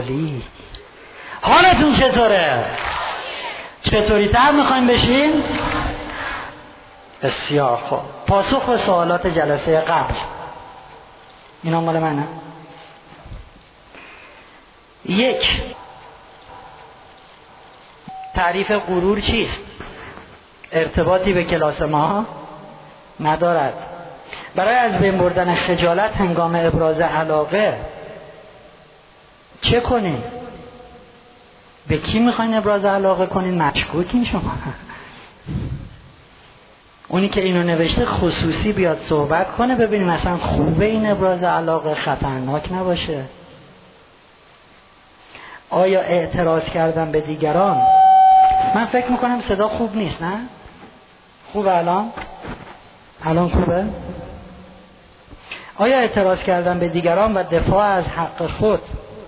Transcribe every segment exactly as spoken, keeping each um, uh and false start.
عالی. حالتون چطوره؟ چطوری تر میخوایم بشین؟ بسیار خوب. پاسخ به سوالات جلسه قبل. اینا مال منه. یک، تعریف غرور چیست؟ ارتباطی به کلاس ما ندارد. برای از بین بردن خجالت هنگام ابراز علاقه چه کنیم؟ به کی میخواین ابراز علاقه کنین؟ مشکوکین شما. اونی که اینو نوشته خصوصی بیاد صحبت کنه، ببینیم مثلا خوبه این ابراز علاقه، خطرناک نباشه. آیا اعتراض کردن به دیگران، من فکر میکنم صدا خوب نیست، نه؟ خوبه الان؟ الان خوبه؟ آیا اعتراض کردن به دیگران و دفاع از حق خود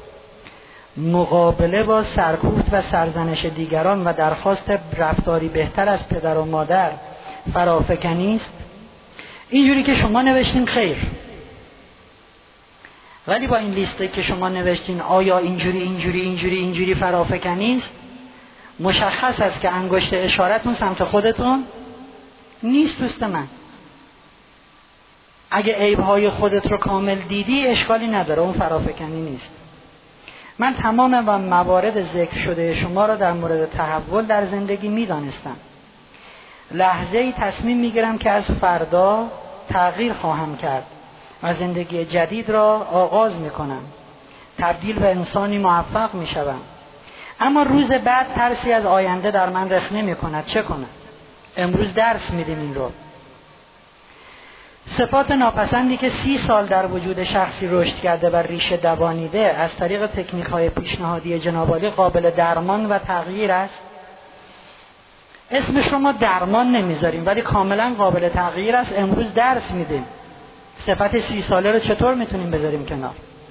مقابله با سرکوفت و سرزنش دیگران و درخواست رفتاری بهتر از پدر و مادر فرافکنی است؟ اینجوری که شما نوشتین خیر، ولی با این لیسته که شما نوشتین آیا اینجوری اینجوری اینجوری اینجوری فرافکنی است، مشخص است که انگشت اشارتون سمت خودتون نیست. دوست من، اگه عیب‌های خودت رو کامل دیدی اشکالی نداره، اون فرافکنی نیست. من تمام و موارد ذکر شده شما را در مورد تحول در زندگی می‌دانستم. لحظه‌ای تصمیم می‌گیرم که از فردا تغییر خواهم کرد و زندگی جدید را آغاز می‌کنم. تبدیل به انسانی موفق می‌شوم. اما روز بعد ترسی از آینده در من رخ نمی‌کند. چه کنم؟ امروز درس میدیم این رو. صفات ناپسندی که سی سال در وجود شخصی رشد کرده و ریشه دوانیده از طریق تکنیک‌های پیشنهادی جناب عالی قابل درمان و تغییر است. اسمش رو ما درمان نمیذاریم ولی کاملا قابل تغییر است. امروز درس میدیم. صفت سی ساله رو چطور میتونیم بذاریم کنار؟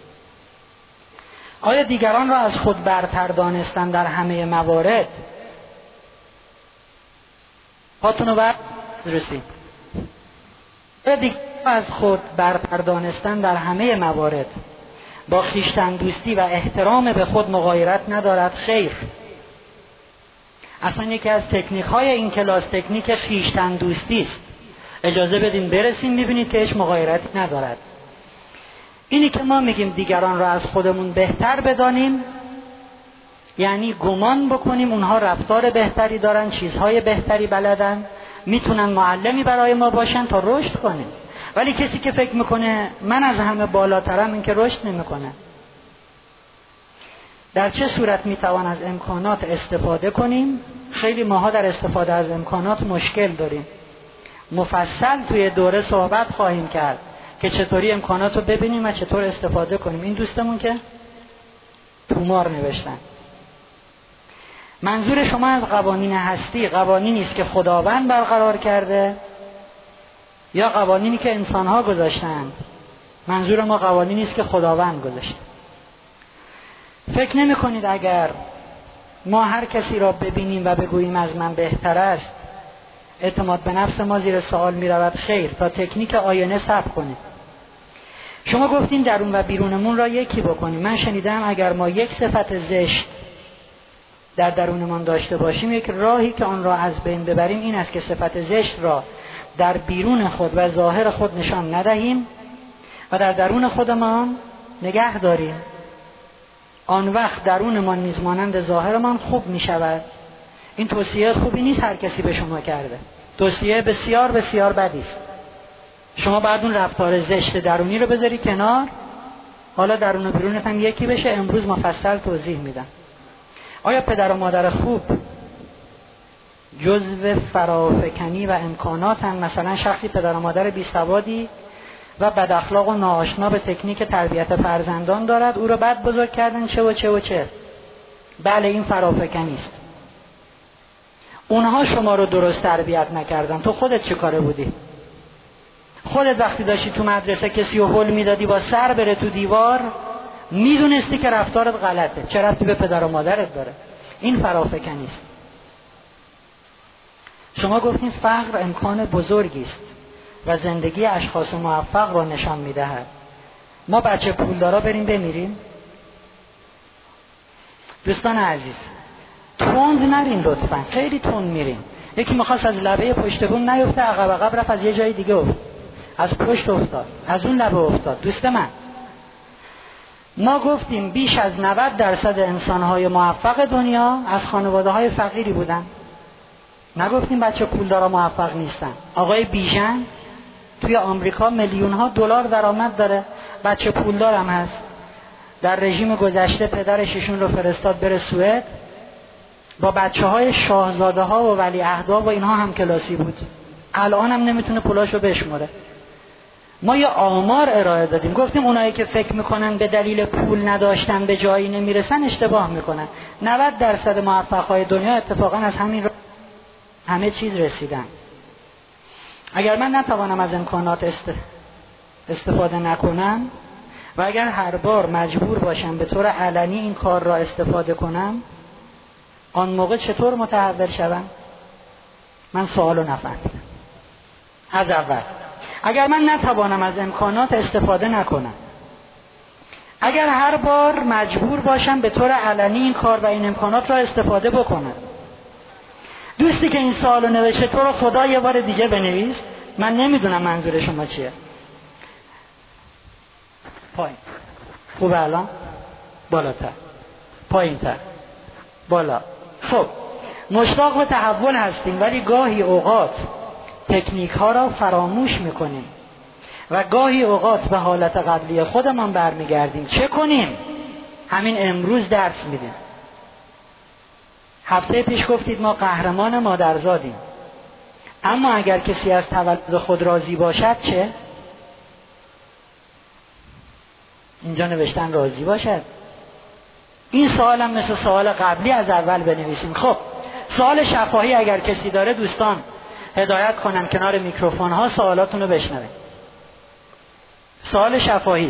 آیا دیگران را از خود برتر دانستن در همه موارد؟ پاتونو بر درستی. آیا دیگران را از خود برتر دانستن در همه موارد با خویشتن دوستی و احترام به خود مغایرت ندارد؟ خیر. اصلا یکی از تکنیک های این کلاس تکنیک خویشتن دوستی است. اجازه بدین برسیم ببینید که هیچ مغایرتی ندارد. اینی که ما میگیم دیگران را از خودمون بهتر بدانیم، یعنی گمان بکنیم اونها رفتار بهتری دارن، چیزهای بهتری بلدن، میتونن معلمی برای ما باشن تا رشد کنیم. ولی کسی که فکر میکنه من از همه بالاترم، این که رشد نمیکنه. در چه صورت میتوان از امکانات استفاده کنیم؟ خیلی ماها در استفاده از امکانات مشکل داریم. مفصل توی دوره صحبت خواهیم کرد که چطوری امکانات رو ببینیم و چطور استفاده کنیم. این دوستمون که تومار نوشتن. منظور شما از قوانین هستی قوانینی است که خداوند برقرار کرده یا قوانینی که انسان‌ها گذاشتند؟ منظور ما قوانینی است که خداوند گذاشته. فکر نمی کنید اگر ما هر کسی را ببینیم و بگوییم از من بهتر است، اعتماد به نفس ما زیر سوال می رود؟ خیر، تا تکنیک آینه صبر کنید. شما گفتین درون و بیرونمون را یکی بکنیم. من شنیدم اگر ما یک صفت زشت در درونمان داشته باشیم، یک راهی که آن را از بین ببریم این است که صفت زشت را در بیرون خود و ظاهر خود نشان ندهیم و در درون خودمان نگه داریم. آن وقت درونمان نیز مانند ظاهرمان خوب می شود. این توصیه خوبی نیست هر کسی به شما کرده. توصیه بسیار بسیار بدی است. شما باید اون رفتار زشت درونی رو بذاری کنار، حالا درون و بیرونت هم یکی بشه. امروز مفصل توضیح میدم. آیا پدر و مادر خوب جزو فرافکنی و امکانات هم؟ مثلا شخصی پدر و مادر بی‌سوادی و بد اخلاق و ناآشنا به تکنیک تربیت فرزندان دارد، او را بد بزرگ کردن، چه و چه و چه. بله، این فرافکنی است. اونها شما رو درست تربیت نکردن. تو خودت چه کاره بودی؟ خودت وقتی داشتی تو مدرسه کسی رو هل میدادی با سر بره تو دیوار، میدونستی که رفتارت غلطه. چه ربطی به پدر و مادرت داره؟ این فرافکنی است. شما گفتین فقر امکان بزرگی است و زندگی اشخاص موفق را نشان میدهد. ما بچه پولدارا بریم بمیریم؟ دوستان عزیز تند نرین لطفا، خیلی تند میرین. یکی میخواست از لبه پشت بوم نیفته، عقب عقب رفت از یه جای دیگه افتاد، از پشت افتاد، از اون لبه افتاد. دوست من، ما گفتیم بیش از نود درصد انسانهای موفق دنیا از خانواده‌های فقیری بودن. نگفتیم بچه پولدارا موفق نیستن. آقای بیژن توی آمریکا میلیون‌ها دلار درآمد داره، بچه پولدار هم هست. در رژیم گذشته پدرششون رو فرستاد بره سوئد، با بچه‌های شاهزاده‌ها و ولیعهدها و اینها هم کلاسی بود. الان هم نمیتونه پولاشو بشمره. ما یه آمار ارائه دادیم، گفتیم اونایی که فکر میکنن به دلیل پول نداشتن به جایی نمیرسن اشتباه میکنن. نود درصد موفق‌های دنیا اتفاقا از همین رو همه چیز رسیدن. اگر من نتوانم از امکانات است... استفاده نکنم و اگر هر بار مجبور باشم به طور علنی این کار را استفاده کنم، آن موقع چطور متحول شوم؟ من سوالو نفهمیدم. از اول اگر من نتوانم از امکانات استفاده نکنم، اگر هر بار مجبور باشم به طور علنی این کار و این امکانات را استفاده بکنم، دوستی که این سوالو نوشته تو رو خدا یه بار دیگه بنویس، من نمیدونم منظور شما چیه. پایین خوبه الان؟ بالاتر، پایین تر، بالا. خب مشتاق به تحول هستیم ولی گاهی اوقات تکنیک ها را فراموش میکنیم و گاهی اوقات به حالت قبلی خودمان برمیگردیم. چه کنیم؟ همین امروز درس میدیم. هفته پیش گفتید ما قهرمان مادرزادیم، اما اگر کسی از تولد خود راضی باشد چه؟ اینجا نوشتن راضی باشد. این سوال هم مثل سوال قبلی از اول بنویسیم. خب سوال شفاهی اگر کسی داره دوستان هدایت کنن کنار میکروفون ها سوالاتون رو بشنوید. سوال شفاهی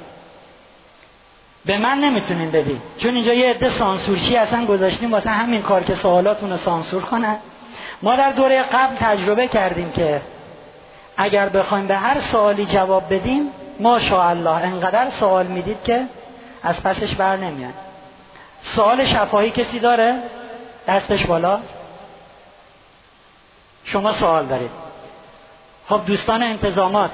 به من نمیتونین بدین چون اینجا یه عده سانسورچی اصلا گذاشتیم واسه همین کار که سوالاتون رو سانسور کنن. ما در دوره قبل تجربه کردیم که اگر بخوایم به هر سوالی جواب بدیم ماشاءالله انقدر سوال میدید که از پسش بر نمیاد. سوال شفاهی کسی داره؟ دستش بالا. شما سوال دارید. خب دوستان انتظامات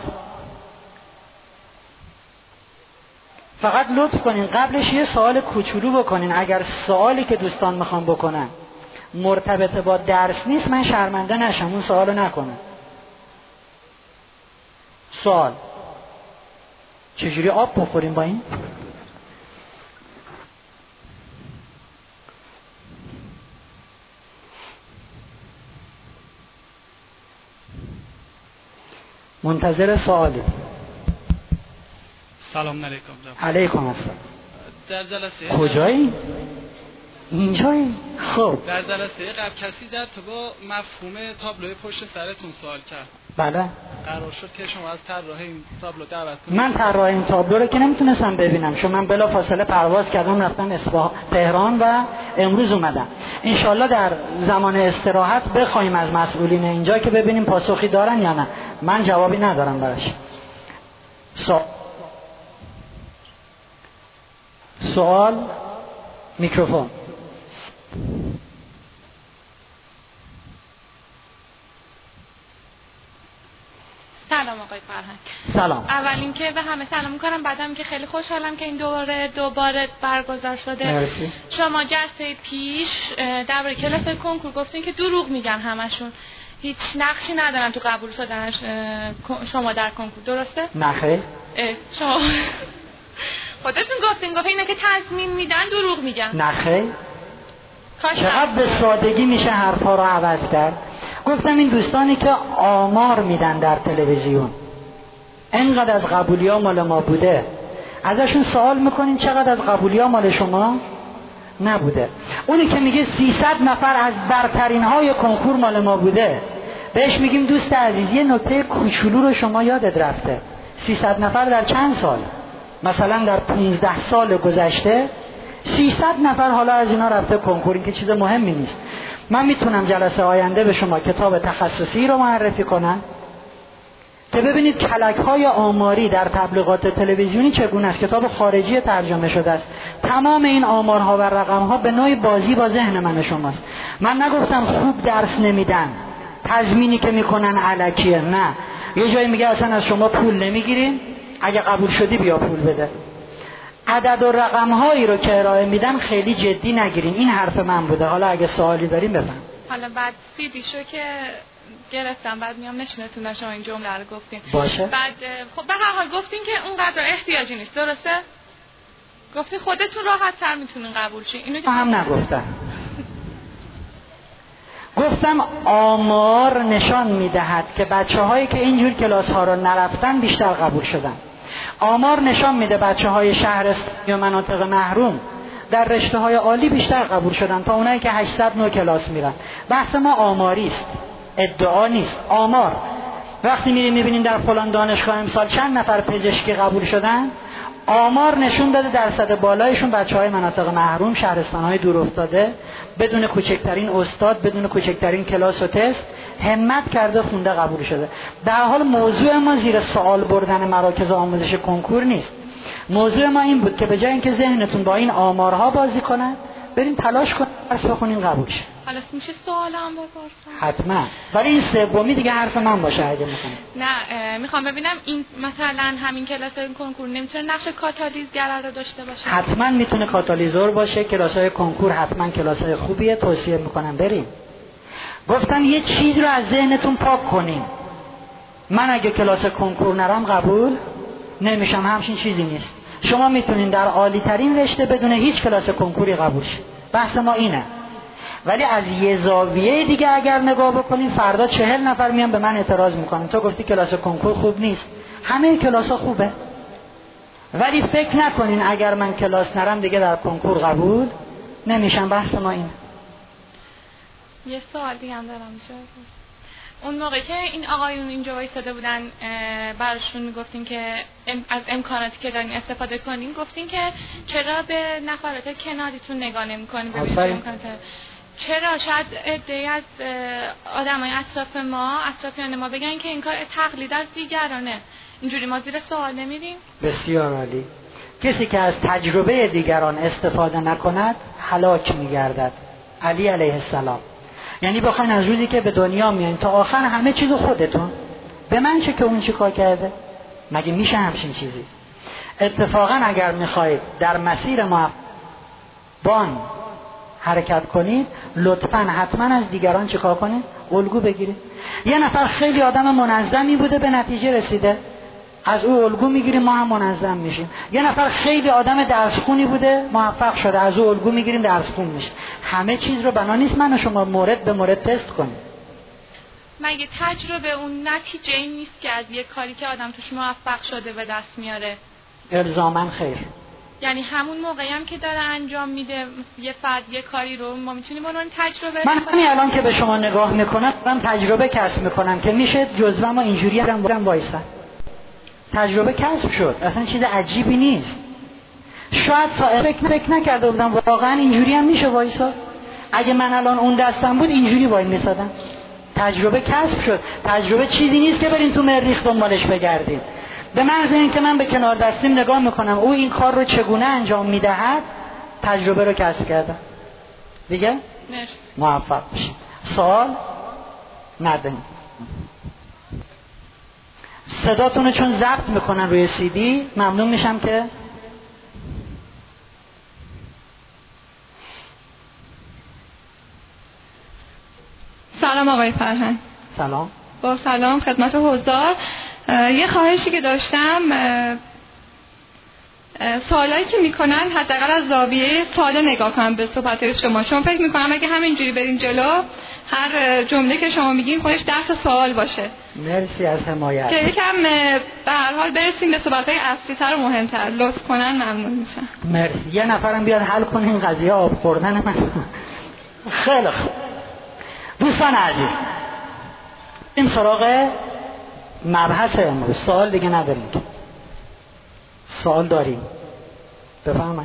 فقط لطف کنین قبلش یه سوال کوچولو بکنین. اگر سوالی که دوستان میخوان بکنن مرتبط با درس نیست من شرمنده نشم اون سوالو نکنم. سوال چجوری آب بخوریم با این؟ منتظر سوالی. سلام علیکم. علیکم السلام. در جلسه کجایی؟ اینجایی؟ خب در جلسه قبل کسی در تو با مفهوم تابلوی پشت سرتون سوال کرد. بله. قرار شد که شما از طراح این تابلو دعوت کنید. من طراح این تابلو رو که نمیتونستم ببینم چون من بلا فاصله پرواز کردم رفتم اصفهان تهران و امروز اومدم. انشالله در زمان استراحت بخوایم از مسئولین اینجا که ببینیم پاسخی دارن یا نه. من جوابی ندارم براش. سوال سوال میکروفون. سلام آقای فرهنگ. سلام. اول اینکه به همه سلام میکنم، بعدم که خیلی خوشحالم که این دوباره دوباره برگزار شده. مرسی. شما جلسه پیش درباره کلاس کنکور گفتین که دروغ میگن همشون، هیچ نقشی ندارن تو قبول شدن شما در کنکور، درسته؟ نه خیر. شما خودتون گفتین گفتین اینا که تضمین میدن دروغ میگن. نه خیر. چقدر به سادگی میشه حرفا رو عوض کرد. گفتم این دوستانی که آمار میدن در تلویزیون انقدر از قبولی ها مال ما بوده، ازشون سوال میکنیم چقدر از قبولی ها مال شما نبوده. اونی که میگه سیصد نفر از برترین های کنکور مال ما بوده بهش میگیم دوست عزیز یه نکته کوچولو رو شما یادت رفته. سیصد نفر در چند سال؟ مثلا در پانزده سال گذشته سیصد نفر حالا از اینا رفته کنکور. این که چیز مهمی نیست. من میتونم جلسه آینده به شما کتاب تخصصی رو معرفی کنم که ببینید کلک‌های آماری در تبلیغات تلویزیونی چگونه است. کتاب خارجی ترجمه شده است. تمام این آمارها و رقم‌ها به نوعی بازی با ذهن من و شماست. من نگفتم خوب درس نمیدن، تضمینی که میکنن الکیه، نه. یه جایی میگه اصلا از شما پول نمیگیریم، اگه قبول شدی بیا پول بده. عدد و رقم‌هایی رو که ارائه میدن خیلی جدی نگیرین. این حرف من بوده. حالا اگه سوالی دارین بفهم. حالا بعد سیدیشو که گرفتم، بعد میام نشونتون شما این جمله رو گفتین. باشه. بعد خب به هر حال گفتین که اونقدر احتیاجی نیست، درسته؟ گفتین خودتون راحت تر میتونین قبول شین. اینو که هم نگفتم. گفتم آمار نشان میدهد که بچه هایی که اینجور کلاس ها رو نرفتن بیشتر قبول شدن. آمار نشان میده بچه های شهرستان یا مناطق محروم در رشته های عالی بیشتر قبول شدن تا اونایی که هشتصد نوع کلاس میرن. بحث ما آماری است، ادعا نیست. آمار وقتی میریم میبینیم در فلان دانشگاه امسال چند نفر پزشکی قبول شدن، آمار نشون داده درصد بالایشون بچهای مناطق محروم، شهرستانهای دور افتاده، بدون کوچکترین استاد، بدون کوچکترین کلاس و تست همت کرده خونده قبول شده. در حال موضوع ما زیر سوال بردن مراکز آموزش کنکور نیست. موضوع ما این بود که به جای اینکه ذهنتون با این آمارها بازی کنن، بریم تلاش کنیم درس بخونیم قبول شه. حالا میشه سوالم بپرسم؟ حتما. ولی این سومی دیگه حرف من باشه اگه میخوام. نه میخوام ببینم این مثلا همین کلاس کنکور نمیتونه نقش کاتالیزگر رو داشته باشه؟ حتما میتونه کاتالیزور باشه. کلاس‌های کنکور حتما کلاس‌های خوبیه، توصیه میکنم بریم. گفتم یه چیز رو از ذهنتون پاک کنین. من اگه کلاس کنکور نرم قبول نمیشم، همچین چیزی نیست. شما میتونین در عالی ترین رشته بدون هیچ کلاس کنکوری قبول شید. بحث ما اینه. ولی از یه زاویه دیگه اگر نگاه بکنین، فردا چهل نفر میان به من اعتراض میکنن تو گفتی کلاس کنکور خوب نیست. همه کلاس ها خوبه، ولی فکر نکنین اگر من کلاس نرم دیگه در کنکور قبول نمیشم. بحث ما اینه. یه سوال دیگه هم دارم. میشه اون موقع که این آقایون اینجا وایساده بودن براشون میگفتین که از امکاناتی که دارین استفاده کنین، گفتین که چرا به نفرات کناریتون نگاه نمی‌کنین؟ ببینید امکانات چرا. شاید عده‌ای از آدمای اطراف ما، اطرافیان ما بگن که این کار تقلید از دیگرانه. اینجوری ما زیر سوال نمیریم؟ بسیار عالی. کسی که از تجربه دیگران استفاده نکند هلاک می‌گردد. علی علیه السلام. یعنی بخواین از روزی که به دنیا میایین تا آخر همه چیزو خودتون، به من چه که اون چی کار کرده؟ مگه میشه همچین چیزی؟ اتفاقا اگر میخواید در مسیر ما بان حرکت کنید، لطفاً حتما از دیگران چیکار کنید؟ الگو بگیرید. یه نفر خیلی آدم منظمی بوده به نتیجه رسیده، از او الگو میگیریم، ما هم منظم میشیم. یه نفر خیلی آدم درسخونی بوده موفق شده، از او الگو میگیریم، درسخون میشه. همه چیز رو بنا نیست من و شما مورد به مورد تست کنیم. مگه تجربه اون نتیجه این نیست که از یک کاری که آدم توش موفق شده به دست میاره؟ الزاماً خیر. یعنی همون موقعی هم که داره انجام میده یه فرد یه کاری رو، ما میتونیم اون تجربه. من همین الان که به شما نگاه میکنم من تجربه کسب میکنم که میشه جزوه ما اینجوری هم برم وایسا. تجربه کسب شد، اصلا چیز عجیبی نیست. شاید تا فکر فکر نکرده بودم واقعا اینجوری هم میشه وایسا. اگه من الان اون دستم بود اینجوری وای میسادم. تجربه کسب شد. تجربه چیزی نیست که برین تو مریخ دنبالش بگردید. به محض اینکه من به کنار دستیم نگاه میکنم او این کار رو چگونه انجام میدهد، تجربه رو کسب کردم. دیگه مرسی. موفق بشید. سوال نداریم. صداتون رو چون ضبط میکنن روی سی دی ممنون میشم که سلام آقای فرهنگ. سلام. با سلام خدمت حضار. یه خواهشی که داشتم، سوالایی که میکنن حداقل از زاویه ساده نگاه کنم به صحبت‌های شما. شما فکر میکنم اگه همینجوری بریم جلو هر جمله که شما میگین خودش درس سوال باشه. مرسی از حمایت. که یکم به هر حال برسیم به صحبت‌های اصلی‌تر و مهمتر. لطف کنن ممنون میشم. مرسی. یه نفرم بیاد حل کنه این قضیه آب خوردن من. خیلی خوب. دوستان عزیز، این سراغ مبحث امروز. سوال دیگه نداریم. سوال داریم؟ بفرمایید.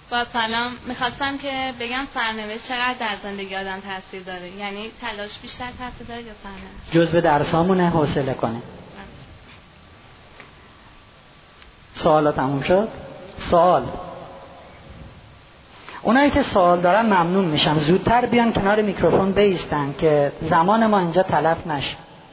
با سلام، میخواستم که بگم سرنوشت چقدر در زندگی آدم تاثیر داره، یعنی تلاش بیشتر تاثیر داره یا سرنوشت؟ جزء درسامونه، حوصله کنه. سوالا تموم شد؟ سوال. اونایی که سوال دارن ممنون میشم زودتر بیان کنار میکروفون بایستن که زمان ما اینجا تلف نشه.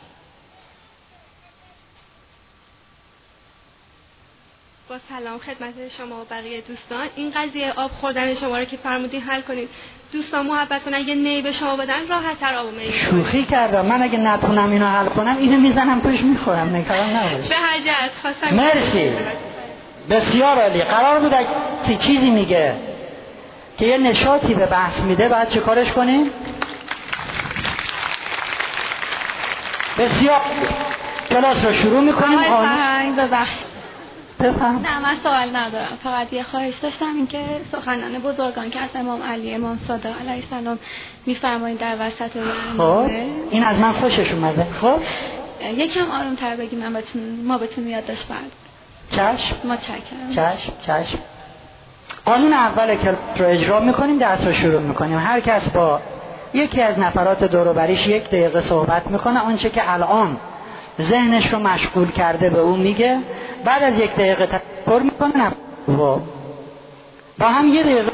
با سلام خدمت شما و بقیه دوستان. این قضیه آب خوردن شما رو که فرمودین حل کنید، دوستان محبت کنن یه نی به شما بدن راحت تر آب میگیرید. شوخی کردم، من اگه نتونم اینو حل کنم اینو میزنم توش میخورم، نگران نباش. به حاجت خواستم. مرسی، بسیار عالی. قرار بود اگه چیزی میگه که یه نشاطی به بحث میده بعد چه کارش کنیم؟ بسیار. کلاس رو شروع میکنیم. آقای فرهنگ ببخشید. بفهم. نه من سوال ندارم، فقط یه خواهش داشتم، این که سخنان بزرگان که از امام علی امام صادق علیه السلام میفرمایید در وسط برنامه، خب این از من خوشش اومده. خب یکم آرومتر بگیم من بتون ما بتونیم یادداشت برد. چشم. متشکرم. چشم چشم. قانون اول کلاس رو اجرا میکنیم، درس رو شروع میکنیم. هر کس با یکی از نفرات دور و بریش یک دقیقه صحبت میکنه، آنچه که الان ذهنش رو مشغول کرده به اون میگه، بعد از یک دقیقه تفکر میکنه و با هم یه دقیقه.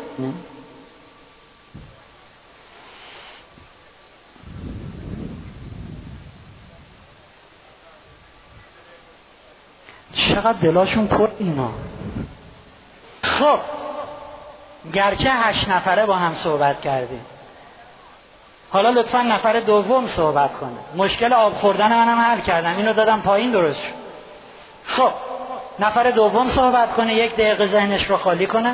چقدر دلاشون پر اینا. خب گرچه هشت نفره با هم صحبت کردیم، حالا لطفا نفر دوم صحبت کنه. مشکل آب خوردن منم حل کردم، اینو دادم پایین درست شد. خب نفر دوم صحبت کنه، یک دقیقه ذهنش رو خالی کنه.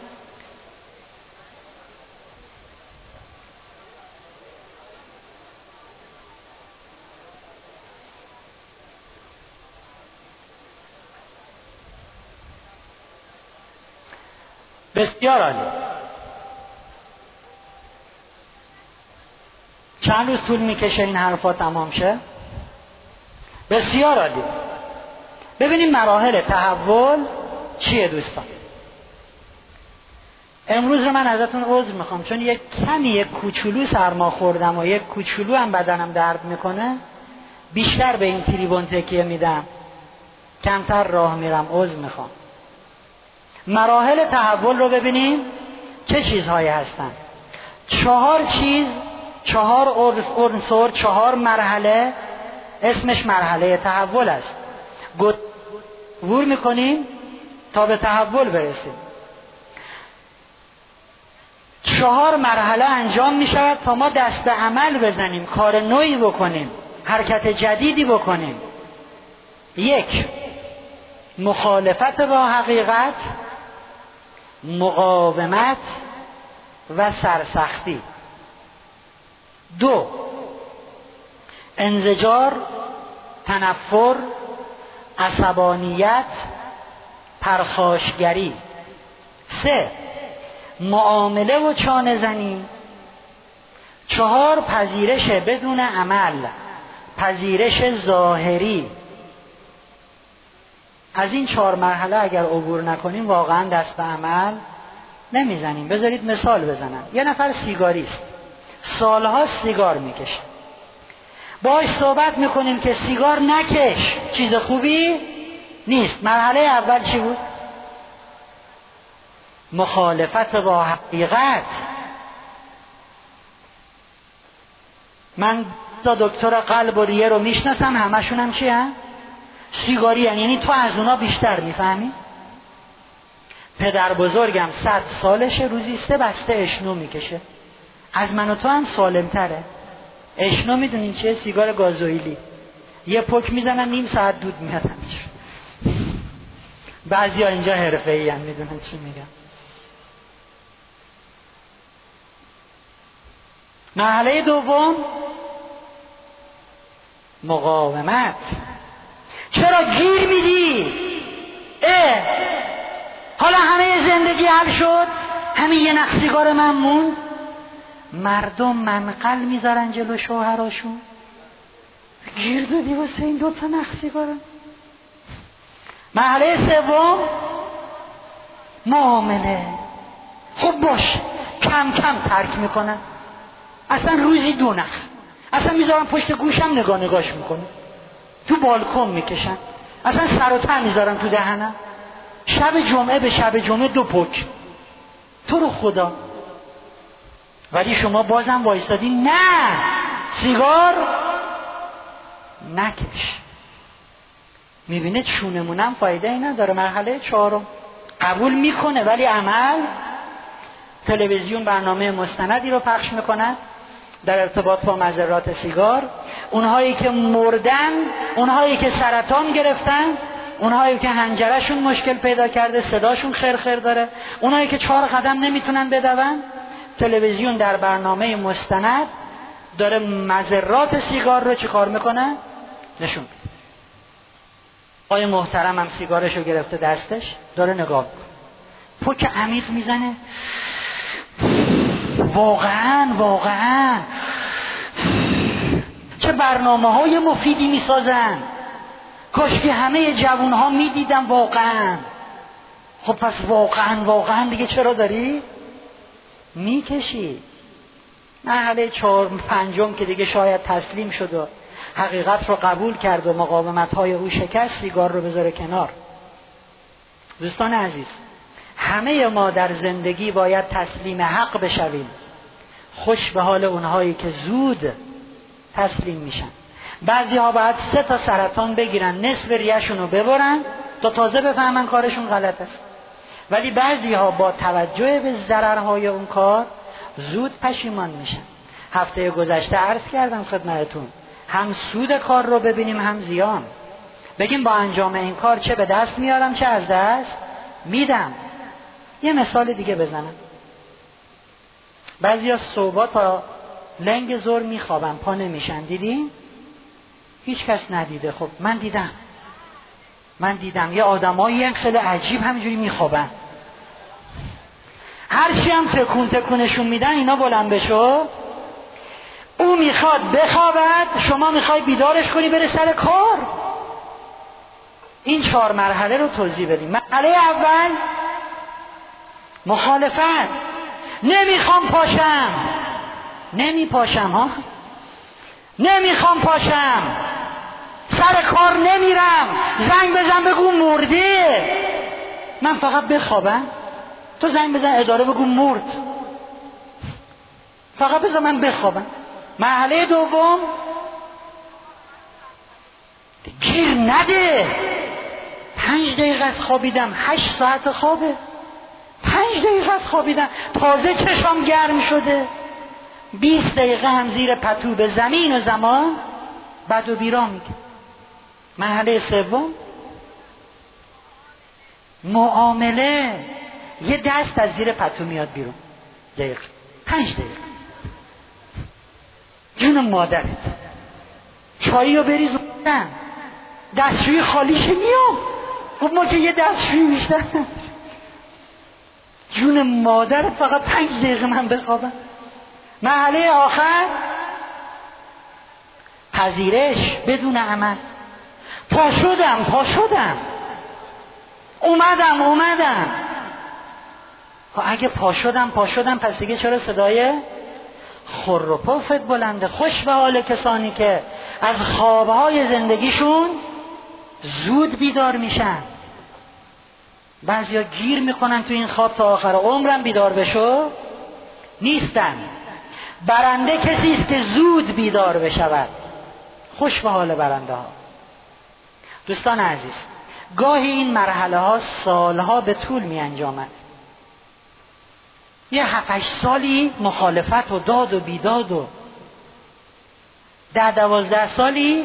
بسیار عالی. چند روز طول میکشه این حرفا تمام شه؟ بسیار عالی. ببینیم مراحل تحول چیه دوستان. امروز رو من ازتون عذر میخوام چون یک کمی یک کوچولو سرما خوردم و یک کوچولو هم بدنم درد میکنه، بیشتر به این تریبون تکیه میدم، کمتر راه میرم، عذر میخوام. مراحل تحول رو ببینیم چه چیزهایی هستن. چهار چیز، چهار عنصر، چهار مرحله، اسمش مرحله تحول است. گور میکنیم تا به تحول برسیم. چهار مرحله انجام میشود تا ما دست به عمل بزنیم، کار نوعی بکنیم، حرکت جدیدی بکنیم. یک، مخالفت با حقیقت، مقاومت و سرسختی. دو، انزجار، تنفر، عصبانیت، پرخاشگری. سه، معامله و چانه زنی. چهار، پذیرش بدون عمل، پذیرش ظاهری. از این چهار مرحله اگر عبور نکنیم واقعا دست به عمل نمیزنیم. بذارید مثال بزنم. یه نفر سیگاریست، سالها سیگار میکشه، باهاش صحبت میکنیم که سیگار نکش، چیز خوبی نیست. مرحله اول چی بود؟ مخالفت با حقیقت. من تا دکتر قلب و ریه رو میشناسم، همشون هم چی هم؟ سیگاری هم. یعنی تو از اونا بیشتر میفهمی؟ پدر بزرگم صد سالشه، روزی سه بسته اشنو میکشه، از من و تو هم سالم تره. اشنو میدونین چیه؟ سیگار گازوئیلی. یه پک میزنن نیم ساعت دود میاد. بعضی ها اینجا حرفه‌ای هم میدونن چی میگم. مرحله دوم، مقاومت. چرا گیر میدی؟ اه حالا همه زندگی حل شد، همین یه نخ سیگار من موند. مردم منقل میذارن جلو شوهراشون، گیر دادی واسه این دوتا نخ سیگار. مرحله سوم، معامله. خب باشه، کم کم ترک میکنن. اصلا روزی دو نخ، اصلا میذارن پشت گوشم نگاه نگاش میکنه، تو بالکن میکشن، اصلا سر و ته میذارن تو دهنم. شب جمعه به شب جمعه دو پک. تو رو خدا. ولی شما بازم وایستادی نه سیگار نکش. میبینه چونمونم فایده ای نداره. مرحله چهارم قبول میکنه ولی عمل. تلویزیون برنامه مستندی رو پخش میکنه در ارتباط با مضرات سیگار. اونهایی که مردن، اونهایی که سرطان گرفتن، اونهایی که حنجرهشون مشکل پیدا کرده، صداشون خرخر داره، اونهایی که چهار قدم نمیتونن بدون، تلویزیون در برنامه مستند داره مضرات سیگار رو چی کار میکنه؟ نشون میده. آقای محترم هم سیگارشو گرفته دستش داره نگاه میکنه، پک عمیق میزنه. واقعا واقعا چه برنامه های مفیدی میسازن، کاش که همه جوان ها میدیدن واقعا. خب پس واقعا واقعا دیگه چرا داری میکشی؟ مرحله چهار پنجم که دیگه شاید تسلیم شد و حقیقت رو قبول کرد و مقاومت های او شکست، سیگار رو بذاره کنار. دوستان عزیز، همه ما در زندگی باید تسلیم حق بشویم. خوش به حال اونهایی که زود تسلیم میشن. بعضی ها باید سه تا سرطان بگیرن، نصف ریه‌شون رو ببرن تا تازه بفهمن کارشون غلط است. ولی بعضی ها با توجه به ضررهای اون کار زود پشیمان میشن. هفته گذشته عرض کردم خدمتتون، هم سود کار رو ببینیم هم زیان. بگیم با انجام این کار چه به دست میارم چه از دست میدم. یه مثال دیگه بزنم. بعضی ها صبح تا لنگ زور میخوابن، پا نمیشن. دیدین؟ هیچ کس ندیده. خب من دیدم من دیدم یه آدمایی خیلی عجیب همینجوری میخوابن، هرچی هم تکون تکونشون میدن اینا بلند بشو. او میخواد بخوابد، شما میخوای بیدارش کنی بره سر کار. این چهار مرحله رو توضیح بدیم. مرحله اول مخالفت. نمیخوام پاشم، نمی پاشم ها نمیخوام پاشم، سر کار نمیرم، زنگ بزن بگو مرده، من فقط بخوابم. تو زنگ بزن اداره بگو مرد، فقط بزن من بخوابم. مرحله دوم گیر نده. پنج دقیقه از خوابیدم، هشت ساعت خوابه، پنج دقیقه از خوابیدم تازه چشم گرم شده، بیست دقیقه هم زیر پتو به زمین و زمان بد و بیرا میگه. مرحله سوم معامله. یه دست از زیر پتو میاد بیرون، دقیقه پنج دقیقه. جون مادرت چایی رو بریز بودن، دستشوی خالیشه میام. خب ما که یه دستشوی بیشتر. جون مادرت فقط پنج دقیقه من بخوابم. مرحله آخر پذیرش بدون عمل. پا شدم پا شدم اومدم اومدم خب اگه پا شدم پا شدم پس دیگه چرا صدای خر و پفت بلنده؟ خوش به حال کسانی که از خوابهای زندگیشون زود بیدار میشن. بعضیا گیر میکنن تو این خواب تا آخر عمرم بیدار بشو نیستن. برنده کسی است که زود بیدار بشود. خوش به حال برنده ها. دوستان عزیز، گاهی این مرحله ها سالها به طول می انجامد. یه هفت هشت سالی مخالفت و داد و بیداد و ده دوازده سالی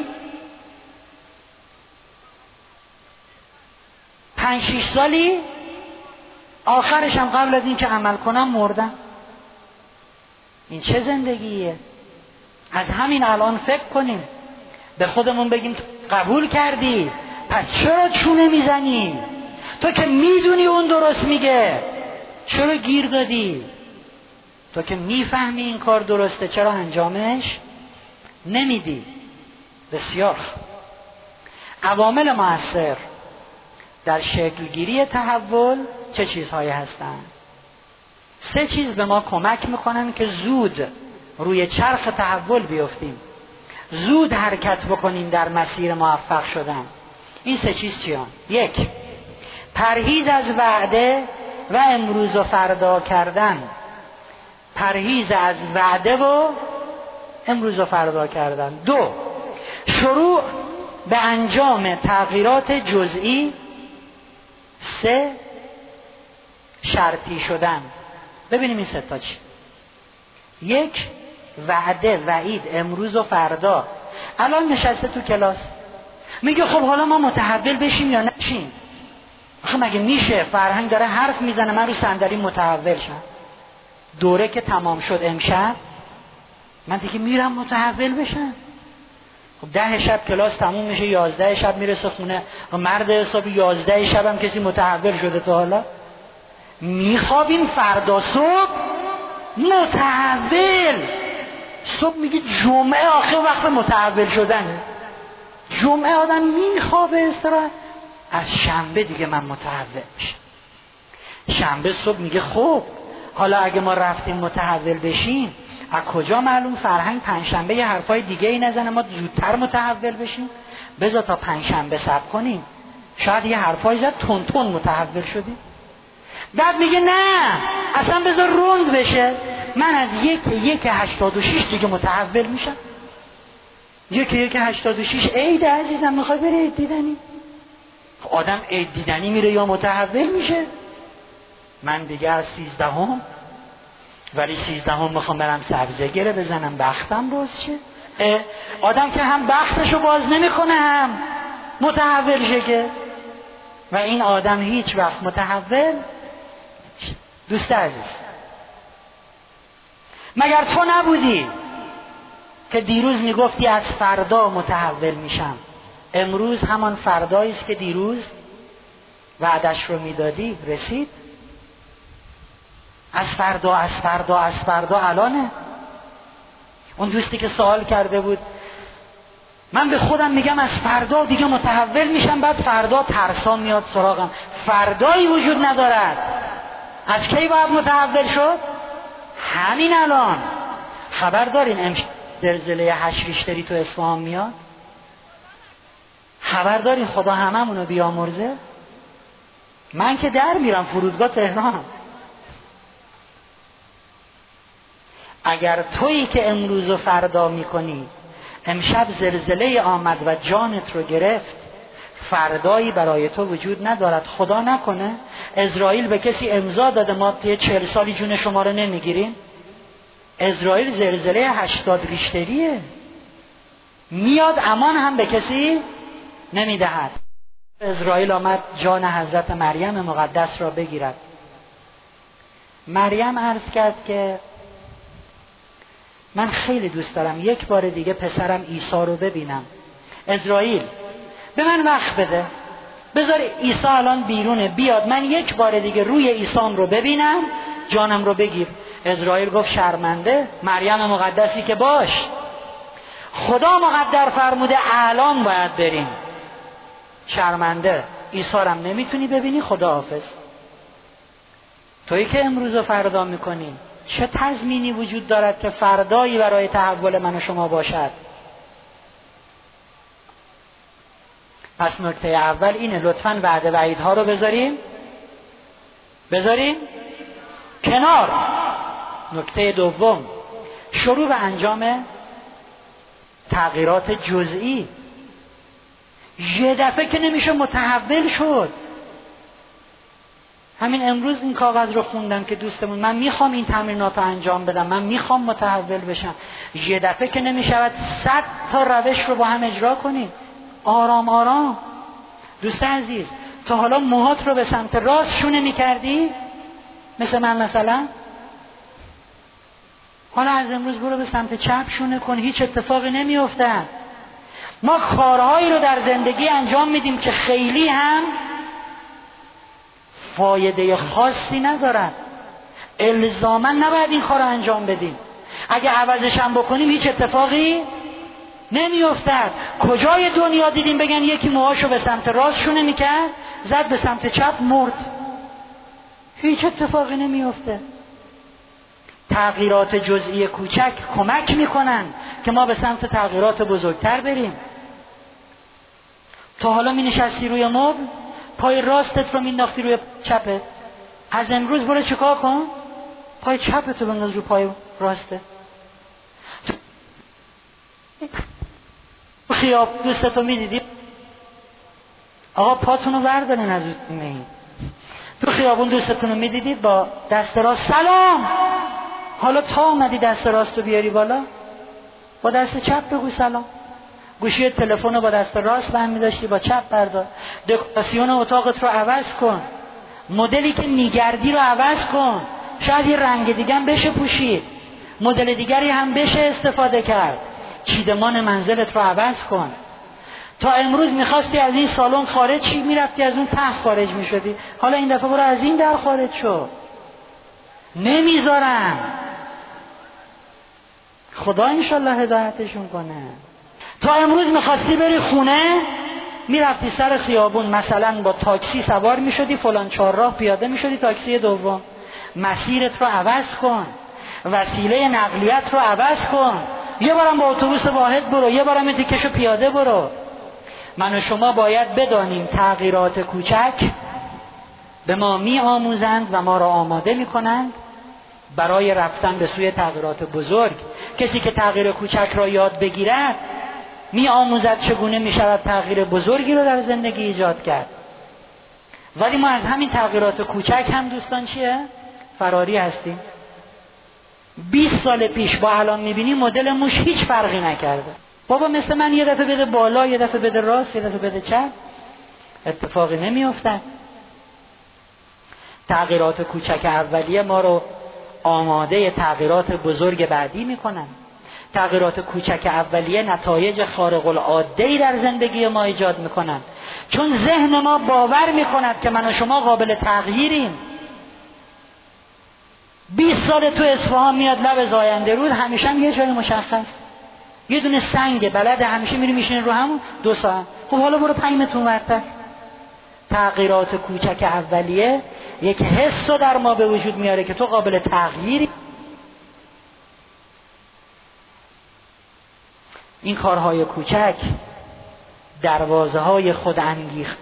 پنج شیش سالی آخرش هم قبل از این که عمل کنم مردم. این چه زندگیه؟ از همین الان فکر کنیم، به خودمون بگیم قبول کردی پس چرا چونه میزنی؟ تو که میدونی اون درست میگه چرا گیر دادی؟ تو که میفهمی این کار درسته چرا انجامش نمیدی؟ بسیار. عوامل مؤثر در شکلگیری تحول چه چیزهایی هستند؟ سه چیز به ما کمک میکنن که زود روی چرخ تحول بیفتیم، زود حرکت بکنیم در مسیر موفق شدن. این سه چیز چیان؟ یک، پرهیز از وعده و امروز و فردا کردن. پرهیز از وعده و امروز و فردا کردن. دو، شروع به انجام تغییرات جزئی. سه، شرطی شدن. ببینیم این سه تا چی. یک، وعده، وعید، امروز و فردا. الان نشسته تو کلاس میگه خب حالا ما متحول بشیم یا نشیم؟ آخه مگه میشه؟ فرهنگ داره حرف میزنه من رو صندلی متحول شم. دوره که تمام شد امشب من دیگه میرم متحول بشم. خب ده شب کلاس تموم میشه، یازده شب میرسه خونه. مرد حسابی یازده شب هم کسی متحول شده تا حالا؟ میخوابیم فردا صبح متحول. صبح میگه جمعه آخر وقت متحول شدنه. جمعه آدم میخوابه استراحت، از شنبه دیگه من متحول میشم. شنبه صبح میگه خب حالا اگه ما رفتیم متحول بشیم، از کجا معلوم فرهنگ پنجشنبه یه حرفای دیگه ای نزنه ما زودتر متحول بشیم؟ بذار تا پنجشنبه صبر کنیم، شاید یه حرفای زد تون تون متحول شدیم. بعد میگه نه اصلا بذار روند بشه، من از یک یک هشتاد و شیش دیگه متحول میشم. یک یک هشتاد و شیش عید عزیزم، میخوای بری عید دیدنی؟ آدم عید دیدنی میره یا متحول میشه؟ من دیگه از سیزدهم، ولی سیزدهم میخوام برم سبزه گره بزنم بختم باز شه. آدم که هم بختشو باز نمیکنه هم متحول شه که، و این آدم هیچ وقت متحول. دوست عزیز، مگر تو نبودی که دیروز میگفتی از فردا متحول میشم؟ امروز همان فردایی است که دیروز وعدش رو میدادی رسید. از فردا از فردا از فردا الانه. اون دوستی که سوال کرده بود، من به خودم میگم از فردا دیگه متحول میشم، بعد فردا ترسا میاد سراغم. فردایی وجود ندارد. از کی باید متحول شد؟ همین الان. خبر دارین امشب زلزله هشت ریشتری تو اصفهان میاد؟ خبر دارین خدا هممونو بیامرزه؟ من که در میرم فرودگاه تهران. اگر تویی که امروز و فردا میکنی امشب زلزله آمد و جانت رو گرفت، فردایی برای تو وجود ندارد. خدا نکنه اسرائیل به کسی امضا داده ما طی چهل سالی جون شما رو نمیگیریم. اسرائیل زلزله هشتاد ریشتریه میاد، امان هم به کسی نمیدهد. اسرائیل آمد جان حضرت مریم مقدس را بگیرد. مریم عرض کرد که من خیلی دوست دارم یک بار دیگه پسرم عیسی رو ببینم. اسرائیل به من وقت بده، بذار عیسی الان بیرونه بیاد، من یک بار دیگه روی عیسام رو ببینم، جانم رو بگیر. اسرائیل گفت شرمنده. مریم مقدسی که باش، خدا مقدر فرموده الان باید بریم. شرمنده، عیسی رو هم نمیتونی ببینی، خدا حافظ. تویی که امروز و فردا میکنی، چه تضمینی وجود دارد که فردایی برای تحول من و شما باشد؟ پس نکته اول اینه، لطفاً وعده وعیدها رو بذاریم بذاریم کنار. نکته دوم، شروع به انجام تغییرات جزئی. یه دفعه که نمیشه متحول شد. همین امروز این کاغذ رو خوندم که دوستمون، من میخوام این تمرینات رو انجام بدم، من میخوام متحول بشم. یه دفعه که نمیشود، صد تا روش رو با هم اجرا کنیم، آرام آرام. دوست عزیز، تا حالا موهات رو به سمت راست شونه میکردی؟ مثل من مثلا؟ حالا از امروز برو به سمت چپ شونه کن، هیچ اتفاقی نمیفته. ما کارهایی رو در زندگی انجام میدیم که خیلی هم فایده خاصی ندارد. الزاما نباید این کار رو انجام بدیم. اگه عوضش هم بکنیم هیچ اتفاقی نمیافتد. کجای دنیا دیدیم بگن یکی موهاشو به سمت راست شونه میکرد، زد به سمت چپ مرد؟ هیچ اتفاقی نمیافته. تغییرات جزئی کوچک کمک میکنن که ما به سمت تغییرات بزرگتر بریم. تا حالا می نشستی روی مبل، پای راستت رو مینداختی روی چپت، از امروز برو چیکار کن؟ پای چپت رو بنداز رو پای راسته. خیاب دوستتو میدیدی آقا پاتونو بردارین از این، تو خیابون دوستتون رو میدیدید با دست راست سلام، حالا تا اومدی دست راست رو بیاری بالا با دست چپ بگو سلام. گوشی تلفن رو با دست راست برمی داشتی با چپ بردار. دکوراسیون اتاقت رو عوض کن، مدلی که میگردی رو عوض کن، شاید یه رنگ دیگه هم بشه پوشید، مدل دیگری هم بشه استفاده کرد. چیدمان منزلت رو عوض کن. تا امروز میخواستی از این سالن خارج شی، میرفتی از اون ته خارج میشدی، حالا این دفعه برو از این در خارج شو. نمیذارم. خدا انشالله هدایتشون کنه. تا امروز میخواستی بری خونه، میرفتی سر خیابون مثلا با تاکسی سوار میشدی فلان چهارراه پیاده میشدی تاکسی دوم. مسیرت رو عوض کن، وسیله نقلیت رو عوض کن. یه بارم با اتوبوس واحد برو، یه بارم این تیکشو پیاده برو. من و شما باید بدانیم تغییرات کوچک به ما می آموزند و ما را آماده می کنند برای رفتن به سوی تغییرات بزرگ. کسی که تغییر کوچک را یاد بگیرد می آموزد چگونه می شود تغییر بزرگی را در زندگی ایجاد کرد. ولی ما از همین تغییرات کوچک هم دوستان چیه؟ فراری هستیم. بیست سال پیش با الان می بینی مدل موش هیچ فرقی نکرده. بابا مثل من یه دفعه بده بالا، یه دفعه بده راست، یه دفعه بده چپ، اتفاقی نمی افتد. تغییرات کوچک اولیه ما رو آماده تغییرات بزرگ بعدی می کنن. تغییرات کوچک اولیه نتایج خارق العاده در زندگی ما ایجاد می کنن، چون ذهن ما باور می کند که من و شما قابل تغییریم. بیست سال تو اصفهان میاد لب زاینده رود، همیشه هم یه جای مشخص، یه دونه سنگ بلد، همیشه میری میشینی رو همون دو ساعت. خب حالا برو پنج متر ورتر. تغییرات کوچک اولیه یک حس رو در ما به وجود میاره که تو قابل تغییری. این کارهای کوچک دروازه های خود انگیخت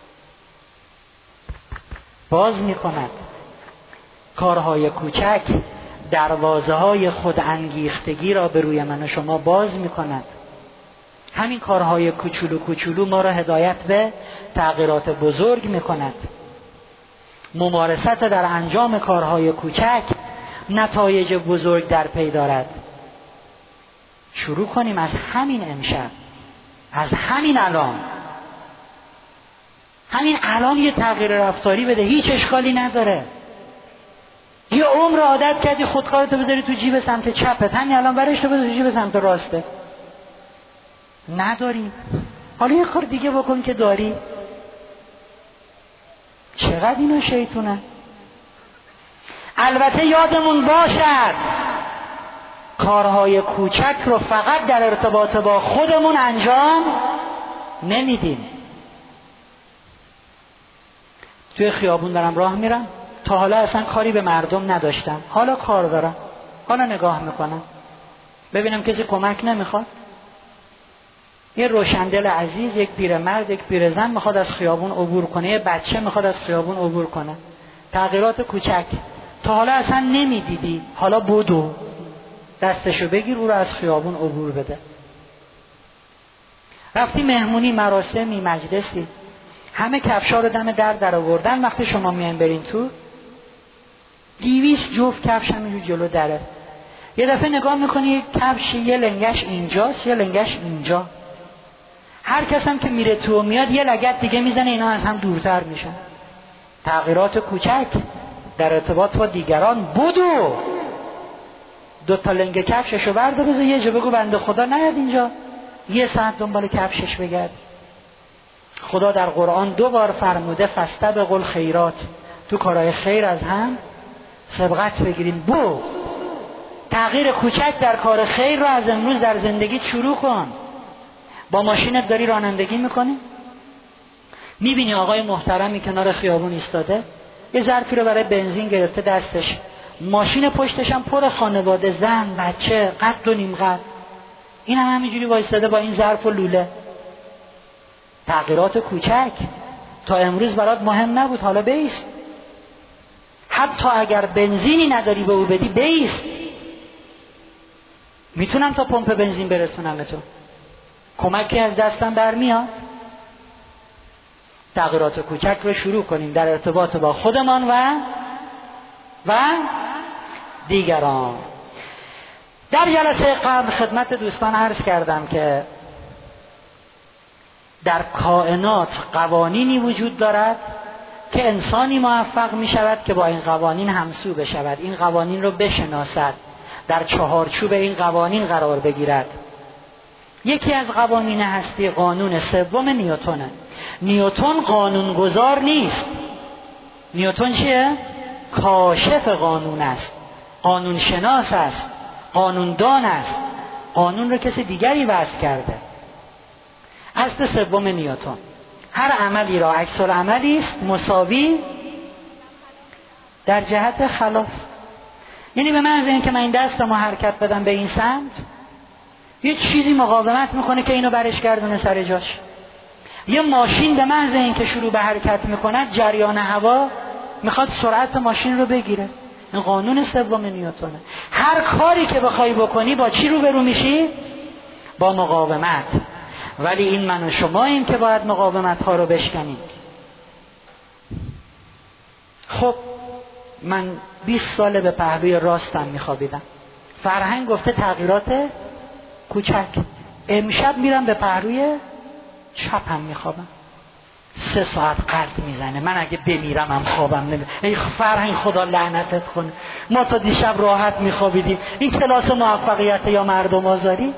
باز میکند. کارهای کوچک دروازه های خود انگیختگی را به روی من و شما باز میکند. همین کارهای کوچولو کوچولو ما را هدایت به تغییرات بزرگ میکند. ممارست در انجام کارهای کوچک نتایج بزرگ در پی دارد. شروع کنیم از همین امشب، از همین الان. همین الان یه تغییر رفتاری بده، هیچ اشکالی نداره. یه عمر عادت کردی خودکارتو بذاری تو جیب سمت چپت، همین الان برش تو بذار تو جیب سمت راسته. نداری، حالا یه کار دیگه بکن که داری. چقدر اینا شیطونه. البته یادمون باشد کارهای کوچک رو فقط در ارتباط با خودمون انجام نمیدیم. توی خیابون دارم راه میرم، تا حالا اصلا کاری به مردم نداشتم، حالا کار دارم، حالا نگاه میکنم ببینم کسی کمک نمیخواد. یه روشندل عزیز، یک پیرمرد، یک پیرزن میخواد از خیابون عبور کنه، یه بچه میخواد از خیابون عبور کنه. تغییرات کوچک تا حالا اصلا نمیدیدی، حالا بدو دستشو بگیر او رو از خیابون عبور بده. رفتی مهمونی، مراسمی، مجلسی، همه کفشا رو دم در در آوردن، وقتی شما میاین برین تو دیویس جفت کفش همینجور جلو دره. یه دفعه نگاه میکنی کفش یه لنگش اینجاست یه لنگش اینجا. هر کس هم که میره تو و میاد یه لگد دیگه میزنه، اینا از هم دورتر میشن. تغییرات کوچک در ارتباط با دیگران. بدو دو تا لنگ کفششو برده بذار یه جا بگو بنده خدا نیاد اینجا یه ساعت دنبال کفشش بگرد. خدا در قرآن دو بار فرموده فاستبقوا الخیرات، تو کارهای خیر از هم سبقت بگیرین. بو تغییر کوچک در کار خیر رو از امروز در زندگی شروع کن. با ماشینت داری رانندگی میکنی، میبینی آقای محترمی کنار خیابون ایستاده، یه ظرفی رو برای بنزین گرفته دستش، ماشین پشتش هم پر خانواده، زن، بچه، قد و نیم قد. این هم همینجوری وایساده با این ظرف و لوله. تغییرات کوچک تا امروز برات مهم نبود، حالا بیست. حتی اگر بنزینی نداری به او بدی بیست. میتونم تا پمپ بنزین برسونم به تو، کمکی از دستم برمیاد. تغییرات کوچک رو شروع کنیم در ارتباط با خودمان و و دیگران. در جلسه قبل خدمت دوستان عرض کردم که در کائنات قوانینی وجود دارد که انسانی موفق می شود که با این قوانین همسو بشود، این قوانین رو بشناسد، در چهارچوب این قوانین قرار بگیرد. یکی از قوانین هستی قانون سوم نیوتونه. نیوتن قانونگذار نیست. نیوتن چیه؟ کاشف قانون است، قانون شناس است، قانوندان است. قانون رو کسی دیگری وضع کرده. اصل سوم نیوتن، هر عملی را عکس العملی است مساوی در جهت خلاف. یعنی به محض اینکه من این دستمو حرکت بدم به این سمت، یه چیزی مقاومت میکنه که اینو برش گردونه سر جاش. یه ماشین به محض اینکه شروع به حرکت میکنه، جریان هوا میخواد سرعت ماشین رو بگیره. این قانون سوم نیوتنه. هر کاری که بخوای بکنی با چی روبرو میشی؟ با مقاومت. ولی این من و شماییم که باید مقاومت ها رو بشکنیم. خب من بیست ساله به پهلوی راستم میخوابیدم. فرهنگ گفته تغییرات کوچک. امشب میرم به پهلوی چپم میخوابم. سه ساعت قلب میزنه. من اگه بمیرم هم خوابم نمیاد. ای فرهنگ خدا لعنتت کنه. ما تا دیشب راحت میخوابیدیم. این کلاس موفقیت یا مردم آزاری؟